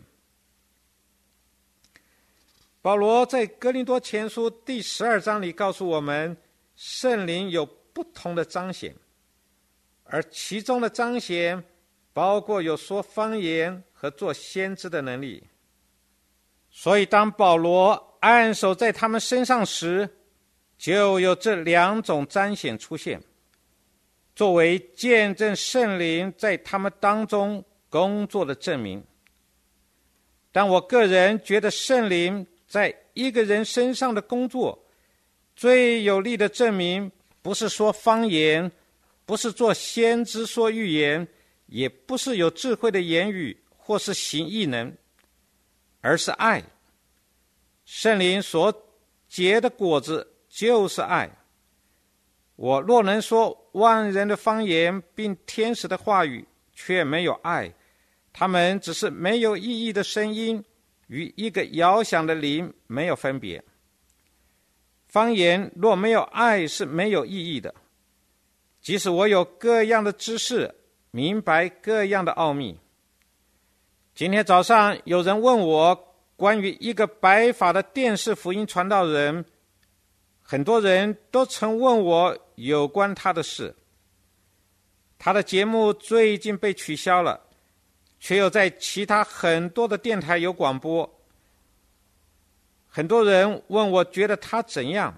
[SPEAKER 1] 保罗在哥林多前书第十二章里告诉我们，圣灵有不同的彰显，而其中的彰显包括有说方言和做先知的能力。所以当保罗按手在他们身上时，就有这两种彰显出现，作为见证圣灵在他们当中工作的证明。但我个人觉得圣灵在一个人身上的工作，最有力的证明不是说方言，不是做先知说预言，也不是有智慧的言语或是行异能，而是爱。圣灵所结的果子就是爱。我若能说万人的方言并天使的话语，却没有爱，他们只是没有意义的声音，与一个遥响的铃没有分别。方言若没有爱是没有意义的。即使我有各样的知识，明白各样的奥秘。今天早上有人问我关于一个白发的电视福音传道人，很多人都曾问我有关他的事。他的节目最近被取消了，却又在其他很多的电台有广播。很多人问我觉得他怎样，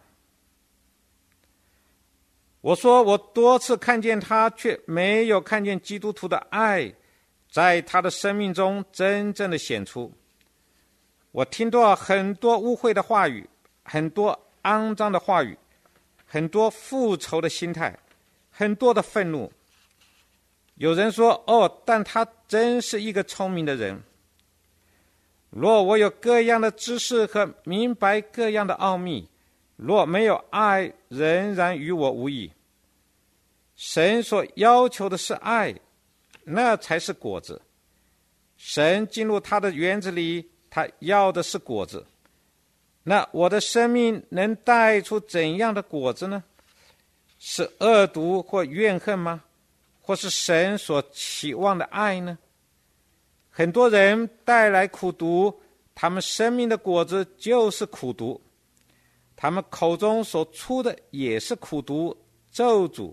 [SPEAKER 1] 我说我多次看见他，却没有看见基督徒的爱在他的生命中真正的显出。我听到很多污秽的话语，很多肮脏的话语，很多复仇的心态，很多的愤怒。有人说，哦，但他真是一个聪明的人。若我有各样的知识和明白各样的奥秘，若没有爱，仍然与我无益。神所要求的是爱，那才是果子。神进入他的园子里，他要的是果子。那我的生命能带出怎样的果子呢？是恶毒或怨恨吗？或是神所期望的爱呢？很多人带来苦毒，他们生命的果子就是苦毒，他们口中所出的也是苦毒、咒诅、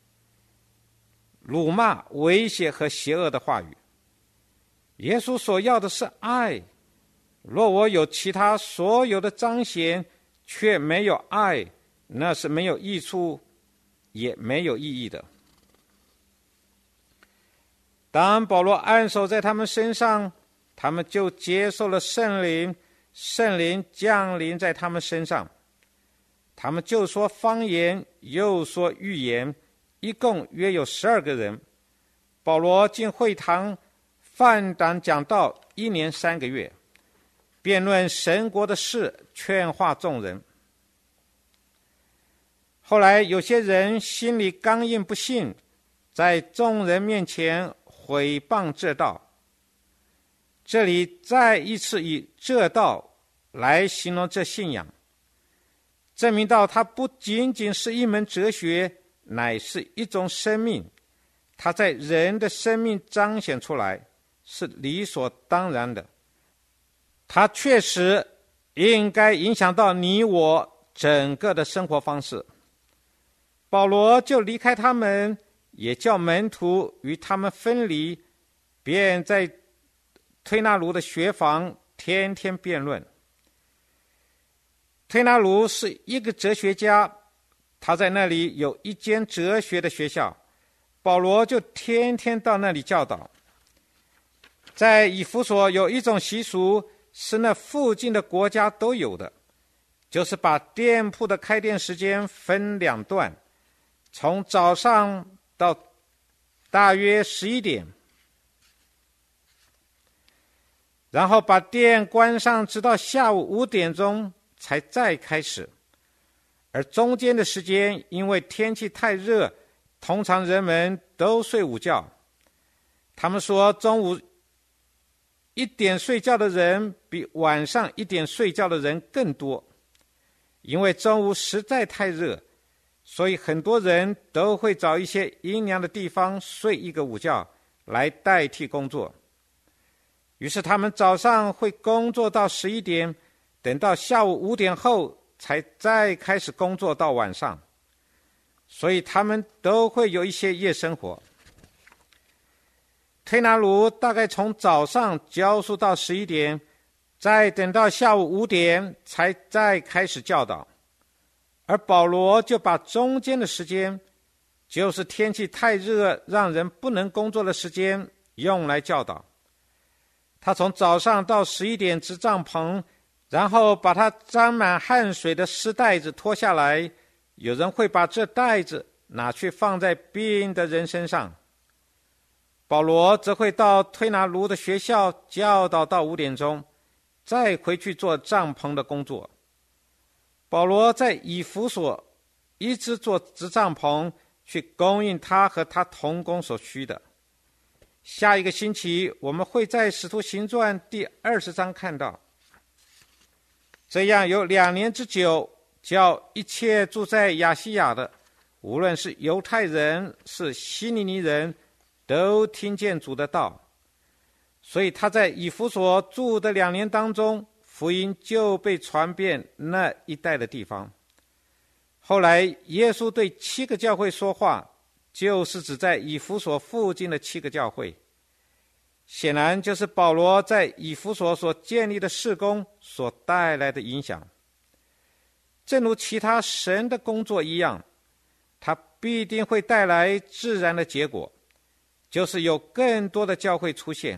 [SPEAKER 1] 辱骂、威胁和邪恶的话语。耶稣所要的是爱， 若我有其他所有的彰显，却没有爱，那是没有益处，也没有意义的。当保罗按手在他们身上，他们就接受了圣灵，圣灵降临在他们身上，他们就说方言，又说预言，一共约有十二个人。保罗进会堂放胆讲道一年三个月，辩论神国的事，劝化众人。后来有些人心里刚硬不信，在众人面前毁谤这道。这里再一次以这道来形容这信仰，证明到它不仅仅是一门哲学，乃是一种生命，它在人的生命彰显出来，是理所当然的。它确实应该影响到你我整个的生活方式。保罗就离开他们，也叫门徒与他们分离，便在推拿卢的学房天天辩论。推拿卢是一个哲学家，他在那里有一间哲学的学校，保罗就天天到那里教导。在以弗所有一种习俗，是那附近的国家都有的，就是把店铺的开店时间分两段，从早上到大约十一点，然后把店关上，直到下午五点钟才再开始。而中间的时间，因为天气太热，通常人们都睡午觉。他们说中午一点睡觉的人比晚上一点睡觉的人更多，因为中午实在太热，所以很多人都会找一些阴凉的地方睡一个午觉来代替工作。于是他们早上会工作到十一点，等到下午五点后才再开始工作到晚上，所以他们都会有一些夜生活。推拿卢大概从早上教书到十一点，再等到下午五点才再开始教导。而保罗就把中间的时间，就是天气太热让人不能工作的时间，用来教导。他从早上到十一点支帐篷，然后把他沾满汗水的湿袋子脱下来，有人会把这袋子拿去放在病的人身上。保罗则会到推拿卢的学校教导到五点钟，再回去做帐篷的工作。保罗在以弗所一直做支帐篷，去供应他和他同工所需的。下一个星期我们会在使徒行传第二十章看到，这样有两年之久，叫一切住在亚细亚的，无论是犹太人是希利尼人，都听见主的道。所以他在以弗所住的两年当中，福音就被传遍那一带的地方。后来耶稣对七个教会说话，就是指在以弗所附近的七个教会，显然就是保罗在以弗所所建立的事工所带来的影响。正如其他神的工作一样，它必定会带来自然的结果，就是有更多的教会出现。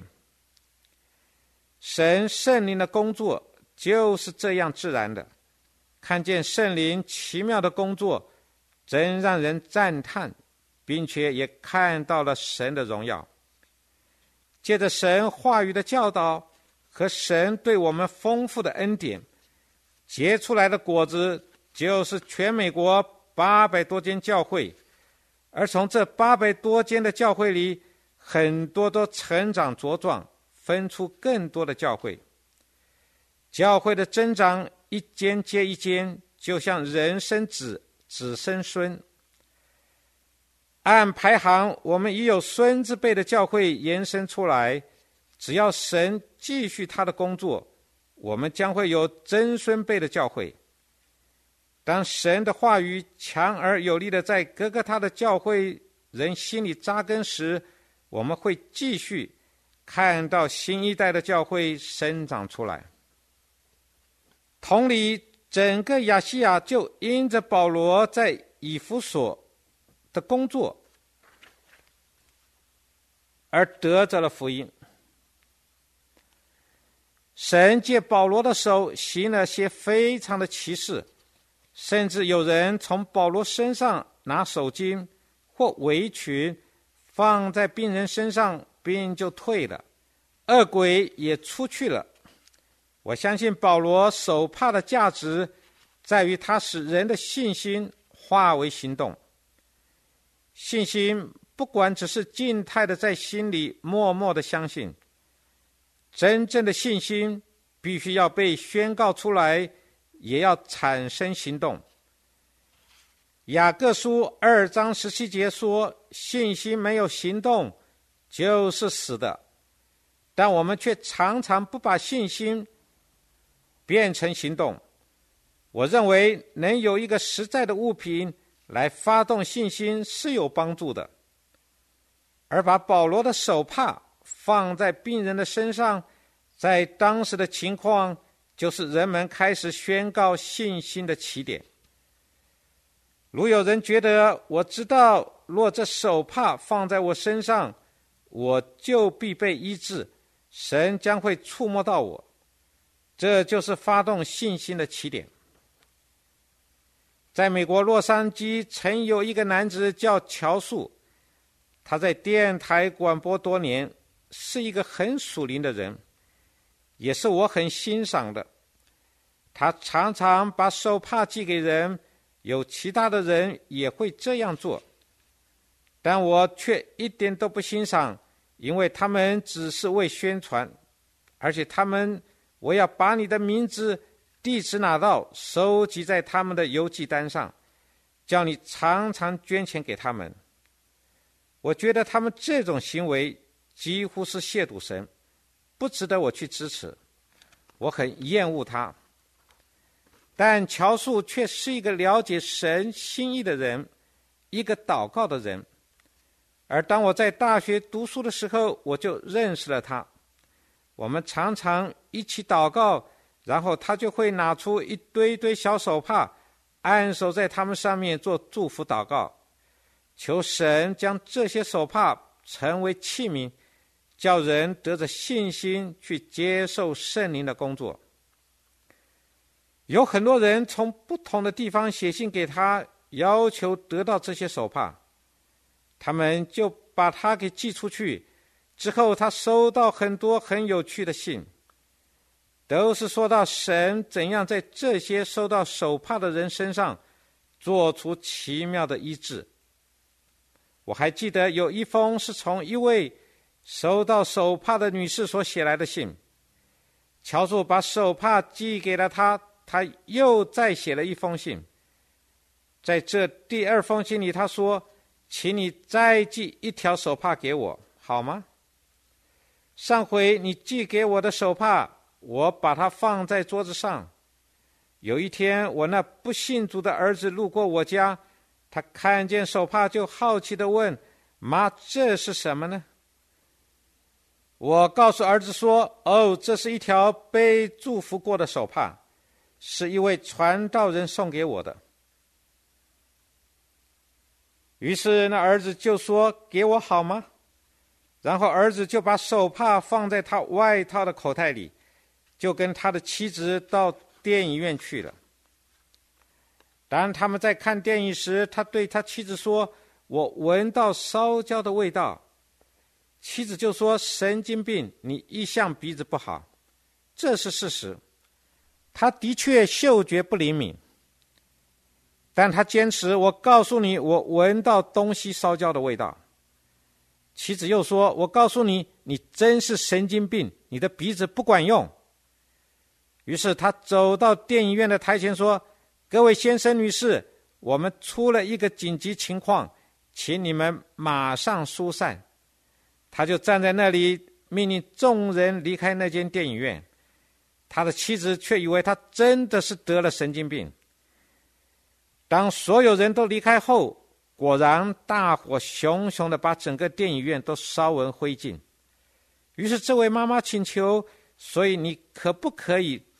[SPEAKER 1] 神圣灵的工作就是这样自然的，看见圣灵奇妙的工作，真让人赞叹，并且也看到了神的荣耀。借着神话语的教导和神对我们丰富的恩典，结出来的果子就是全美国八百多间教会，而从这八百多间的教会里，很多都成长茁壮，分出更多的教会。教会的增长一间接一间，就像人生子，子生孙。按排行，我们已有孙子辈的教会延伸出来，只要神继续他的工作，我们将会有曾孙辈的教会。当神的话语强而有力的在各个他的教会人心里扎根时，我们会继续看到新一代的教会生长出来。 同理，整个亚细亚就因着保罗在以弗所的工作而得着了福音。神借保罗的手行了些非常的奇事，甚至有人从保罗身上拿手巾或围裙放在病人身上，病就退了，恶鬼也出去了。我相信保罗手帕的价值在于它使人的信心化为行动。信心不管只是静态的在心里默默的相信，真正的信心必须要被宣告出来，也要产生行动。雅各书二章十七节说，信心没有行动就是死的。但我们却常常不把信心变成行动。我认为能有一个实在的物品来发动信心是有帮助的，而把保罗的手帕放在病人的身上，在当时的情况就是人们开始宣告信心的起点。如有人觉得我知道若这手帕放在我身上，我就必被医治，神将会触摸到我，这就是发动信心的起点。在美国洛杉矶曾有一个男子叫乔树，他在电台广播多年，是一个很属灵的人，也是我很欣赏的。他常常把手帕寄给人，有其他的人也会这样做，但我却一点都不欣赏，因为他们只是为宣传，而且他们我要把你的名字地址拿到，收集在他们的邮寄单上，叫你常常捐钱给他们。我觉得他们这种行为几乎是亵渎神，不值得我去支持，我很厌恶他。但乔树却是一个了解神心意的人，一个祷告的人。而当我在大学读书的时候，我就认识了他。我们常常一起祷告，然后他就会拿出一堆堆小手帕，按手在他们上面做祝福祷告，求神将这些手帕成为器皿，叫人得着信心去接受圣灵的工作。有很多人从不同的地方写信给他，要求得到这些手帕，他们就把他给寄出去。之后他收到很多很有趣的信，都是说到神怎样在这些收到手帕的人身上做出奇妙的医治。我还记得有一封是从一位收到手帕的女士所写来的信，乔树把手帕寄给了他，他又再写了一封信。在这第二封信里，他说，请你再寄一条手帕给我好吗？上回你寄给我的手帕，我把它放在桌子上。有一天我那不信主的儿子路过我家，他看见手帕就好奇地问，妈，这是什么呢？我告诉儿子说，哦，这是一条被祝福过的手帕，是一位传道人送给我的。于是那儿子就说，给我好吗？然后儿子就把手帕放在他外套的口袋里，就跟他的妻子到电影院去了。当他们在看电影时，他对他妻子说，我闻到烧焦的味道。妻子就说，神经病，你一向鼻子不好。这是事实，他的确嗅觉不灵敏，但他坚持，我告诉你，我闻到东西烧焦的味道。妻子又说，我告诉你，你真是神经病，你的鼻子不管用。于是他走到电影院的台前说，各位先生女士，我们出了一个紧急情况，请你们马上疏散。他就站在那里命令众人离开那间电影院，他的妻子却以为他真的是得了神经病。当所有人都离开后，果然大火熊熊地把整个电影院都烧成灰烬。于是这位妈妈请求，所以你可不可以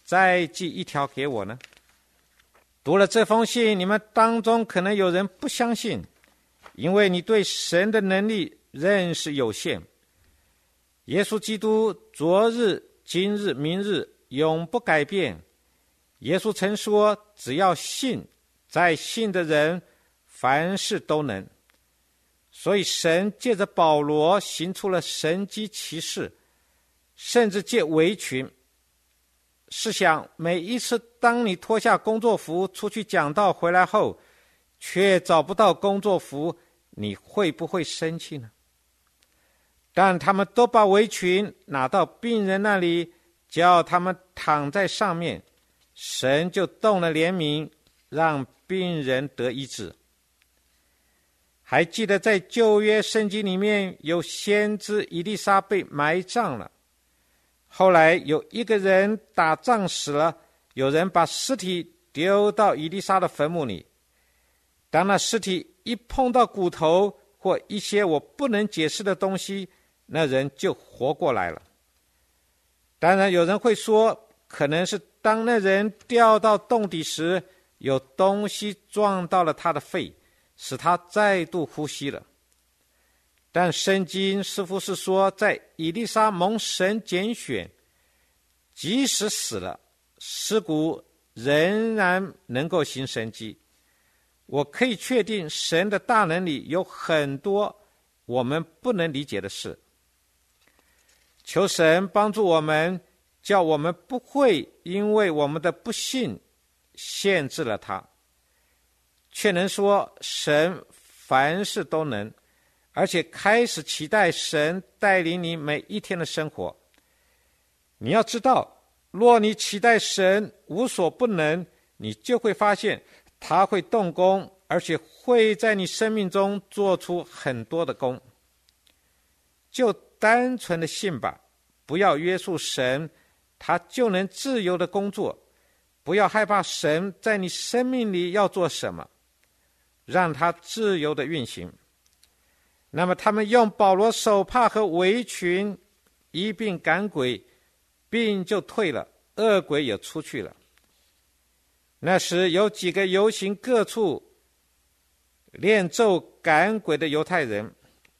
[SPEAKER 1] 再寄一条给我呢？读了这封信，你们当中可能有人不相信，因为你对神的能力认识有限。耶稣基督昨日、今日、明日永不改变。耶稣曾说，只要信，在信的人凡事都能。所以神借着保罗行出了神迹奇事，甚至借围裙。试想，每一次当你脱下工作服出去讲道回来后，却找不到工作服，你会不会生气呢？但他们都把围裙拿到病人那里，叫他们躺在上面，神就动了怜悯，让病人得医治。还记得在旧约圣经里面有先知以利沙被埋葬了，后来有一个人打仗死了，有人把尸体丢到以利沙的坟墓里，当那尸体一碰到骨头或一些我不能解释的东西，那人就活过来了。当然有人会说，可能是当那人掉到洞底时，有东西撞到了他的肺，使他再度呼吸了。但圣经似乎是说，在以利沙蒙神拣选，即使死了，尸骨仍然能够行神迹。我可以确定，神的大能里有很多我们不能理解的事。求神帮助我们，叫我们不会因为我们的不信限制了他，却能说神凡事都能，而且开始期待神带领你每一天的生活。你要知道，若你期待神无所不能，你就会发现他会动工，而且会在你生命中做出很多的工。就单纯的信吧，不要约束神，他就能自由的工作。不要害怕神在你生命里要做什么，让他自由的运行。那么他们用保罗手帕和围裙一并赶鬼，病就退了，恶鬼也出去了。那时有几个游行各处练咒赶鬼的犹太人。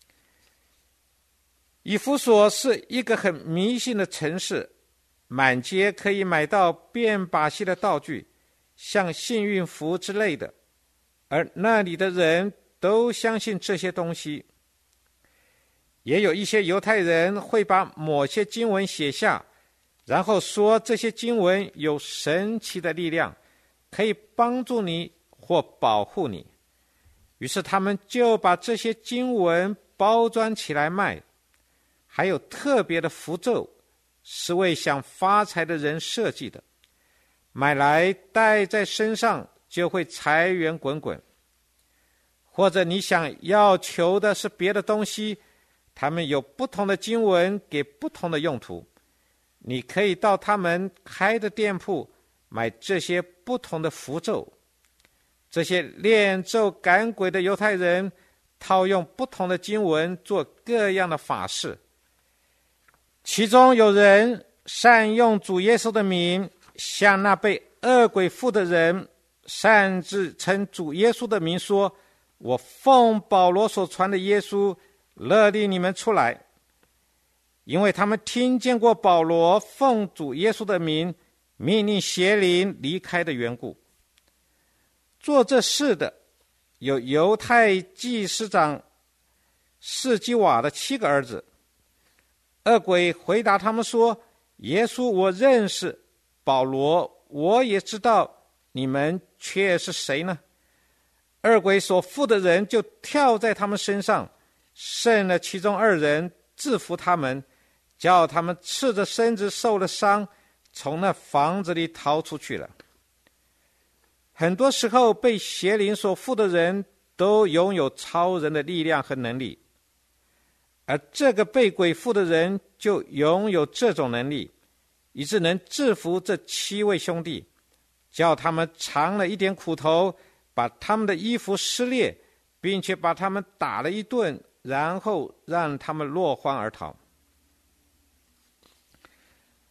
[SPEAKER 1] 以弗所是一个很迷信的城市，满街可以买到变把戏的道具，像幸运符之类的，而那里的人都相信这些东西。也有一些犹太人会把某些经文写下，然后说这些经文有神奇的力量，可以帮助你或保护你。于是他们就把这些经文包装起来卖。还有特别的符咒，是为想发财的人设计的，买来戴在身上就会财源滚滚。或者你想要求的是别的东西，他们有不同的经文给不同的用途，你可以到他们开的店铺买这些不同的符咒。这些练咒赶鬼的犹太人套用不同的经文做各样的法事，其中有人善用主耶稣的名，向那被恶鬼附的人擅自称主耶稣的名，说，我奉保罗所传的耶稣勒令你们出来。因为他们听见过保罗奉主耶稣的名命令邪灵离开的缘故。做这事的有犹太祭司长士基瓦的七个儿子。恶鬼回答他们说，耶稣我认识，保罗我也知道，你们却是谁呢？恶鬼所附的人就跳在他们身上，胜了其中二人，制服他们，叫他们赤着身子受了伤，从那房子里逃出去了。很多时候被邪灵所附的人都拥有超人的力量和能力，而这个被鬼附的人就拥有这种能力，以致能制服这七位兄弟，叫他们尝了一点苦头，把他们的衣服撕裂，并且把他们打了一顿，然后让他们落荒而逃。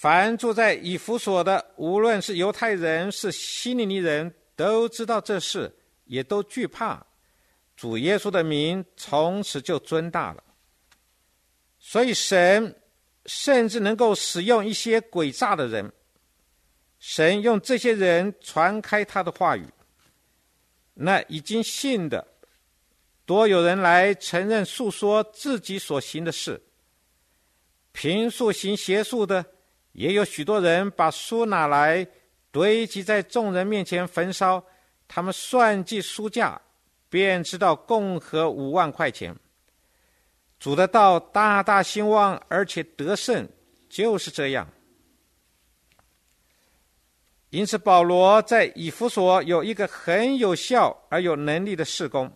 [SPEAKER 1] 凡住在以弗所的，无论是犹太人是希利尼人，都知道这事，也都惧怕。主耶稣的名从此就尊大了。所以神甚至能够使用一些诡诈的人，神用这些人传开他的话语，那已经信的多有人来承认诉说自己所行的事，平素行邪术的也有许多人把书拿来堆积在众人面前焚烧，他们算计书价，便知道共合五万块钱。主的道大大兴旺，而且得胜，就是这样。因此保罗在以弗所有一个很有效而有能力的事工。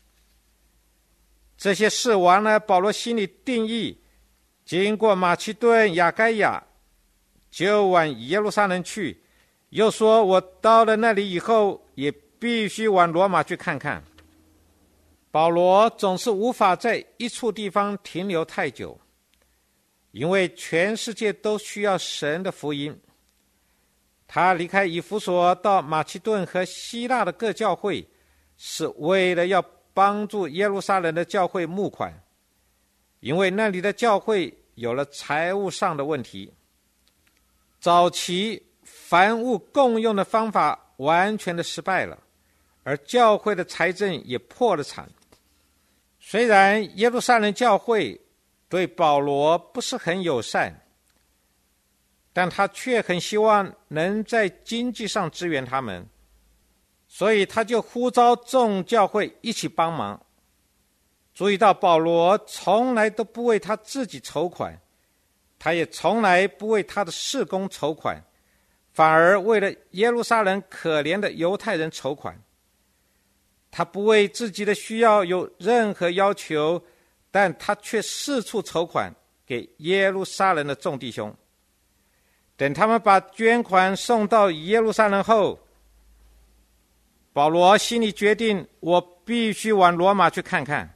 [SPEAKER 1] 这些事完了，保罗心里定义，经过马其顿、亚该亚，就往耶路撒冷去，又说我到了那里以后，也必须往罗马去看看。保罗总是无法在一处地方停留太久，因为全世界都需要神的福音。他离开以弗所到马其顿和希腊的各教会，是为了要帮助耶路撒冷的教会募款，因为那里的教会有了财务上的问题。早期凡物共用的方法完全的失败了，而教会的财政也破了产。虽然耶路撒冷教会对保罗不是很友善，但他却很希望能在经济上支援他们，所以他就呼召众教会一起帮忙。注意到保罗从来都不为他自己筹款，他也从来不为他的事工筹款，反而为了耶路撒冷可怜的犹太人筹款。他不为自己的需要有任何要求，但他却四处筹款给耶路撒冷的众弟兄。等他们把捐款送到耶路撒冷后，保罗心里决定，我必须往罗马去看看。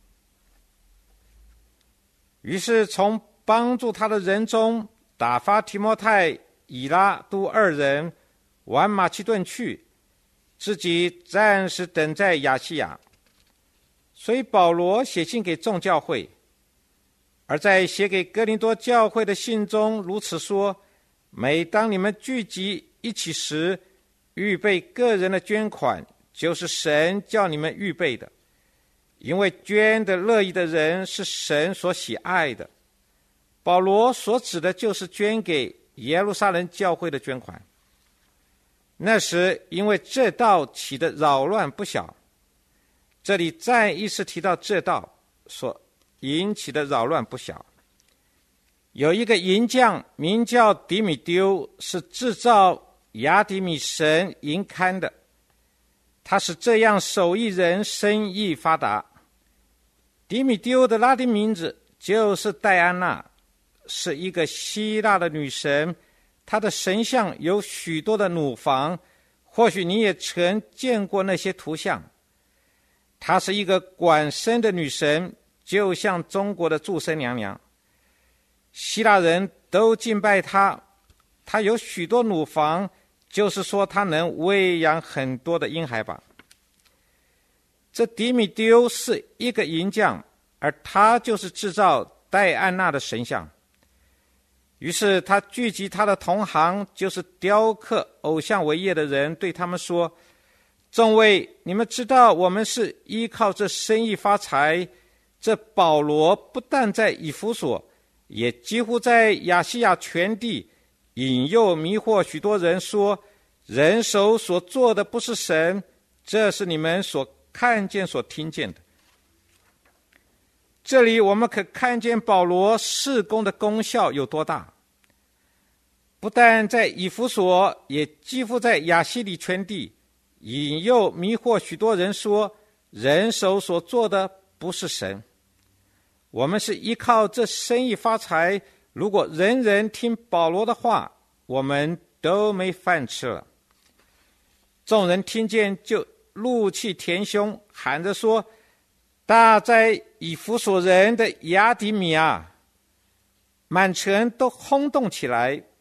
[SPEAKER 1] 于是从帮助他的人中打发提摩太、以拉都二人往马其顿去，自己暂时等在亚细亚。所以保罗写信给众教会，而在写给哥林多教会的信中如此说：每当你们聚集一起时，预备个人的捐款，就是神叫你们预备的，因为捐的乐意的人是神所喜爱的。保罗所指的就是捐给耶路撒冷教会的捐款。那时因为这道起的扰乱不小，这里再一次提到这道所引起的扰乱不小。有一个银匠名叫迪米丢，是制造亚底米神银龛的，他是这样手艺人生意发达。迪米丢的拉丁名字就是戴安娜，是一个希腊的女神，她的神像有许多的乳房，或许你也曾见过那些图像。她是一个管生的女神，就像中国的祝生娘娘。希腊人都敬拜她，她有许多乳房，就是说她能喂养很多的婴孩吧。这迪米丢是一个银匠，而他就是制造戴安娜的神像。于是他聚集他的同行，就是雕刻偶像为业的人，对他们说：众位，你们知道我们是依靠这生意发财。这保罗不但在以弗所，也几乎在亚细亚全地引诱迷惑许多人，说人手所做的不是神，这是你们所看见所听见的。这里我们可看见保罗事工的功效有多大。不但在以弗所，也几乎在亚细里全地引诱迷惑许多人，说人手所做的不是神。我们是依靠这生意发财，如果人人听保罗的话，我们都没饭吃了。众人听见就怒气填胸，喊着说：大在以弗所人的亚底米啊！满城都轰动起来，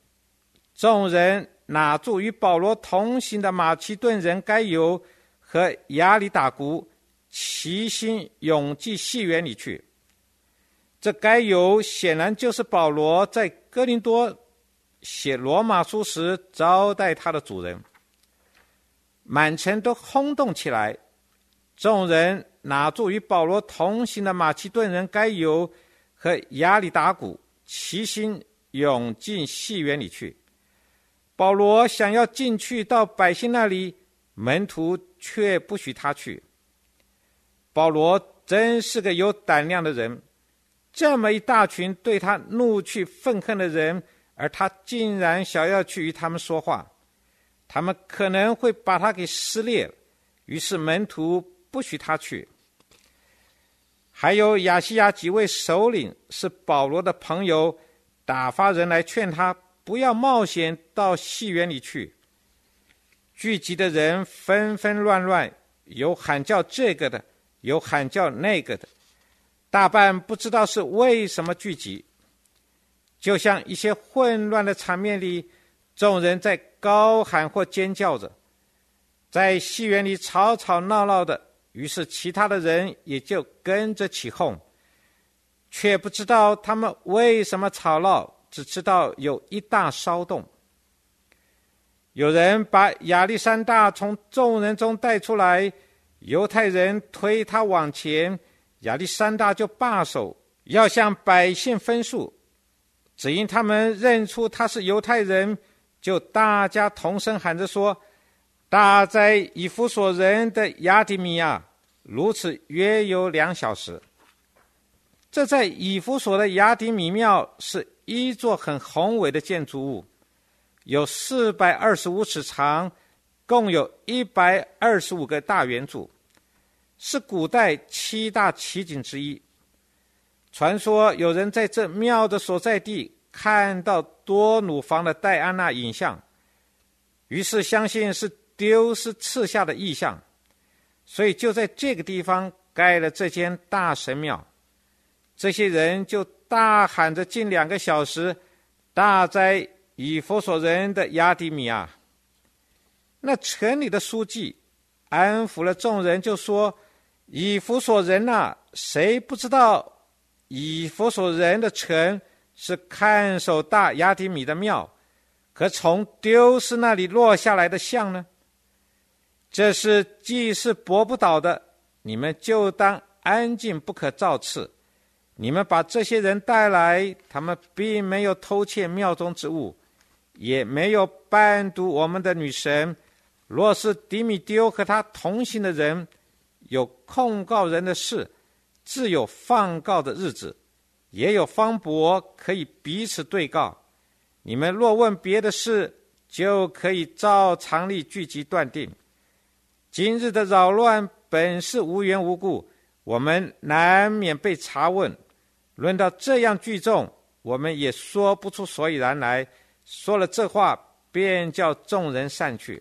[SPEAKER 1] 众人拿住与保罗同行的马其顿人该犹和亚里达古，齐心涌进戏园里去。这该犹显然就是保罗在哥林多写罗马书时招待他的主人。满城都轰动起来，众人拿住与保罗同行的马其顿人该犹和亚里达古，齐心涌进戏园里去。保罗想要进去到百姓那里，门徒却不许他去。保罗真是个有胆量的人，这么一大群对他怒气愤恨的人，而他竟然想要去与他们说话，他们可能会把他给撕裂，于是门徒不许他去。还有亚细亚几位首领是保罗的朋友，打发人来劝他不要冒险到戏园里去。聚集的人纷纷乱乱，有喊叫这个的，有喊叫那个的，大半不知道是为什么聚集。就像一些混乱的场面里，众人在高喊或尖叫着，在戏园里吵吵闹闹的，于是其他的人也就跟着起哄，却不知道他们为什么吵闹，只知道有一大骚动。有人把亚历山大从众人中带出来，犹太人推他往前，亚历山大就罢手，要向百姓分诉。只因他们认出他是犹太人，就大家同声喊着说：大在以弗所人的亚底米亚。如此约有两小时。这在以弗所的亚底米庙是一座很宏伟的建筑物，有四百二十五尺长，共有一百二十五个大圆柱，是古代七大奇景之一。传说有人在这庙的所在地看到多努房的戴安娜影像，于是相信是丢失赐下的异象，所以就在这个地方盖了这间大神庙。这些人就大喊着近两个小时：大哉以弗所人的亚底米亚。那城里的书记安抚了众人，就说：以弗所人啊，谁不知道以弗所人的城是看守大亚底米的庙，可从丢失那里落下来的像呢？这是既是驳不倒的，你们就当安静，不可造次。你们把这些人带来，他们并没有偷窃庙中之物，也没有伴读我们的女神。若是迪米丢和他同行的人有控告人的事，自有放告的日子，也有方伯可以彼此对告。你们若问别的事，就可以照常例聚集断定。今日的扰乱本是无缘无故，我们难免被查问。论到这样聚众，我们也说不出所以然来。说了这话，便叫众人散去。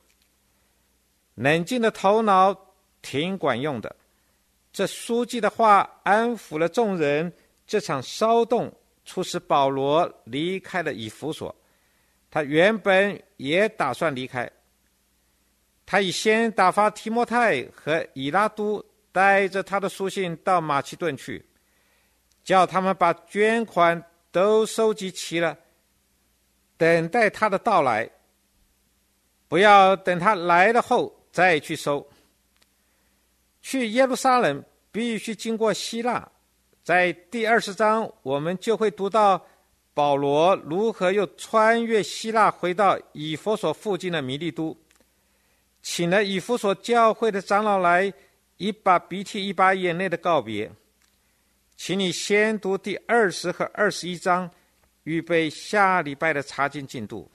[SPEAKER 1] 冷静的头脑挺管用的。这书记的话安抚了众人，这场骚动促使保罗离开了以弗所。他原本也打算离开，他已先打发提摩太和以拉都带着他的书信到马其顿去，叫他们把捐款都收集齐了，等待他的到来，不要等他来了后再去收。去耶路撒冷必须经过希腊，在第二十章我们就会读到保罗如何又穿越希腊回到以弗所附近的米利都，请了以弗所教会的长老来，一把鼻涕一把眼泪的告别。请你先读第二十和二十一章，预备下礼拜的查经进度。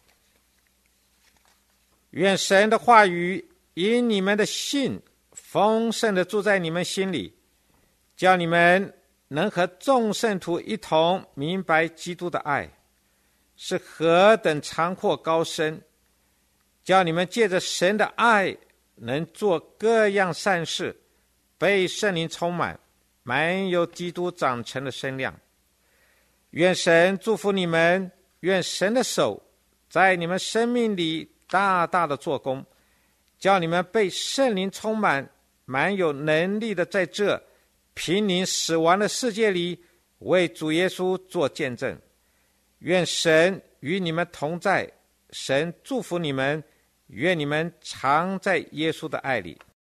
[SPEAKER 1] 愿神的话语因你们的信丰盛的住在你们心里，叫你们能和众圣徒一同明白基督的爱是何等长阔高深，叫你们借着神的爱能做各样善事，被圣灵充满，满有基督长成的身量。愿神祝福你们，愿神的手在你们生命里大大的做工，叫你们被圣灵充满，蛮有能力的在这濒临死亡的世界里为主耶稣做见证。愿神与你们同在，神祝福你们，愿你们常在耶稣的爱里。